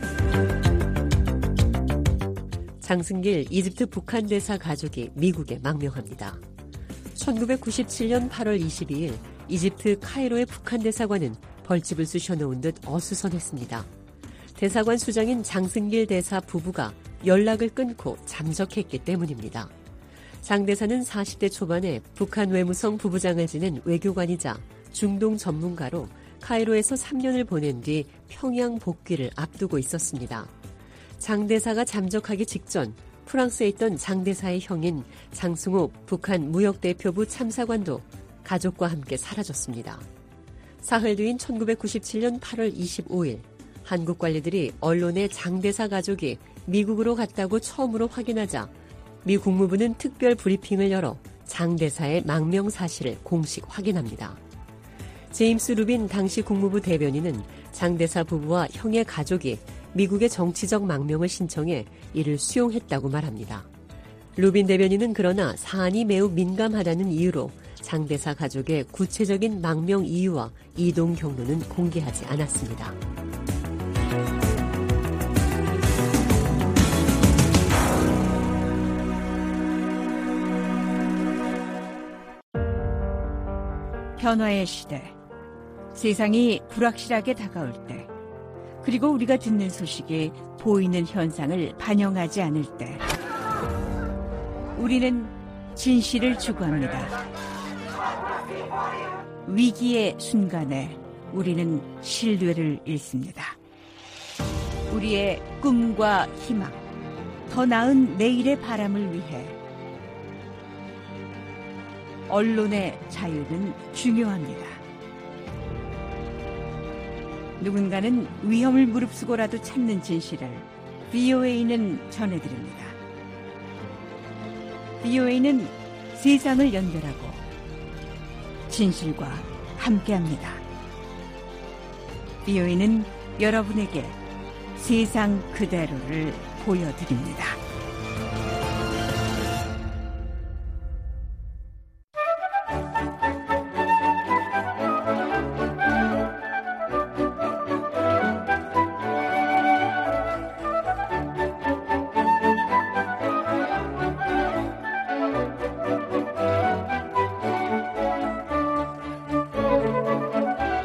장승길 이집트 북한 대사 가족이 미국에 망명합니다. 1997년 8월 22일 이집트 카이로의 북한 대사관은 벌집을 쑤셔놓은 듯 어수선했습니다. 대사관 수장인 장승길 대사 부부가 연락을 끊고 잠적했기 때문입니다. 장 대사는 40대 초반에 북한 외무성 부부장을 지낸 외교관이자 중동 전문가로 카이로에서 3년을 보낸 뒤 평양 복귀를 앞두고 있었습니다. 장 대사가 잠적하기 직전 프랑스에 있던 장 대사의 형인 장승호 북한 무역대표부 참사관도 가족과 함께 사라졌습니다. 사흘 뒤인 1997년 8월 25일 한국 관리들이 언론에 장 대사 가족이 미국으로 갔다고 처음으로 확인하자 미 국무부는 특별 브리핑을 열어 장 대사의 망명 사실을 공식 확인합니다. 제임스 루빈 당시 국무부 대변인은 장 대사 부부와 형의 가족이 미국의 정치적 망명을 신청해 이를 수용했다고 말합니다. 루빈 대변인은 그러나 사안이 매우 민감하다는 이유로 장 대사 가족의 구체적인 망명 이유와 이동 경로는 공개하지 않았습니다. 변화의 시대, 세상이 불확실하게 다가올 때, 그리고 우리가 듣는 소식이 보이는 현상을 반영하지 않을 때, 우리는 진실을 추구합니다. 위기의 순간에 우리는 신뢰를 잃습니다. 우리의 꿈과 희망, 더 나은 내일의 바람을 위해 언론의 자유는 중요합니다. 누군가는 위험을 무릅쓰고라도 찾는 진실을 VOA는 전해드립니다. VOA는 세상을 연결하고 진실과 함께합니다. VOA는 여러분에게 세상 그대로를 보여드립니다.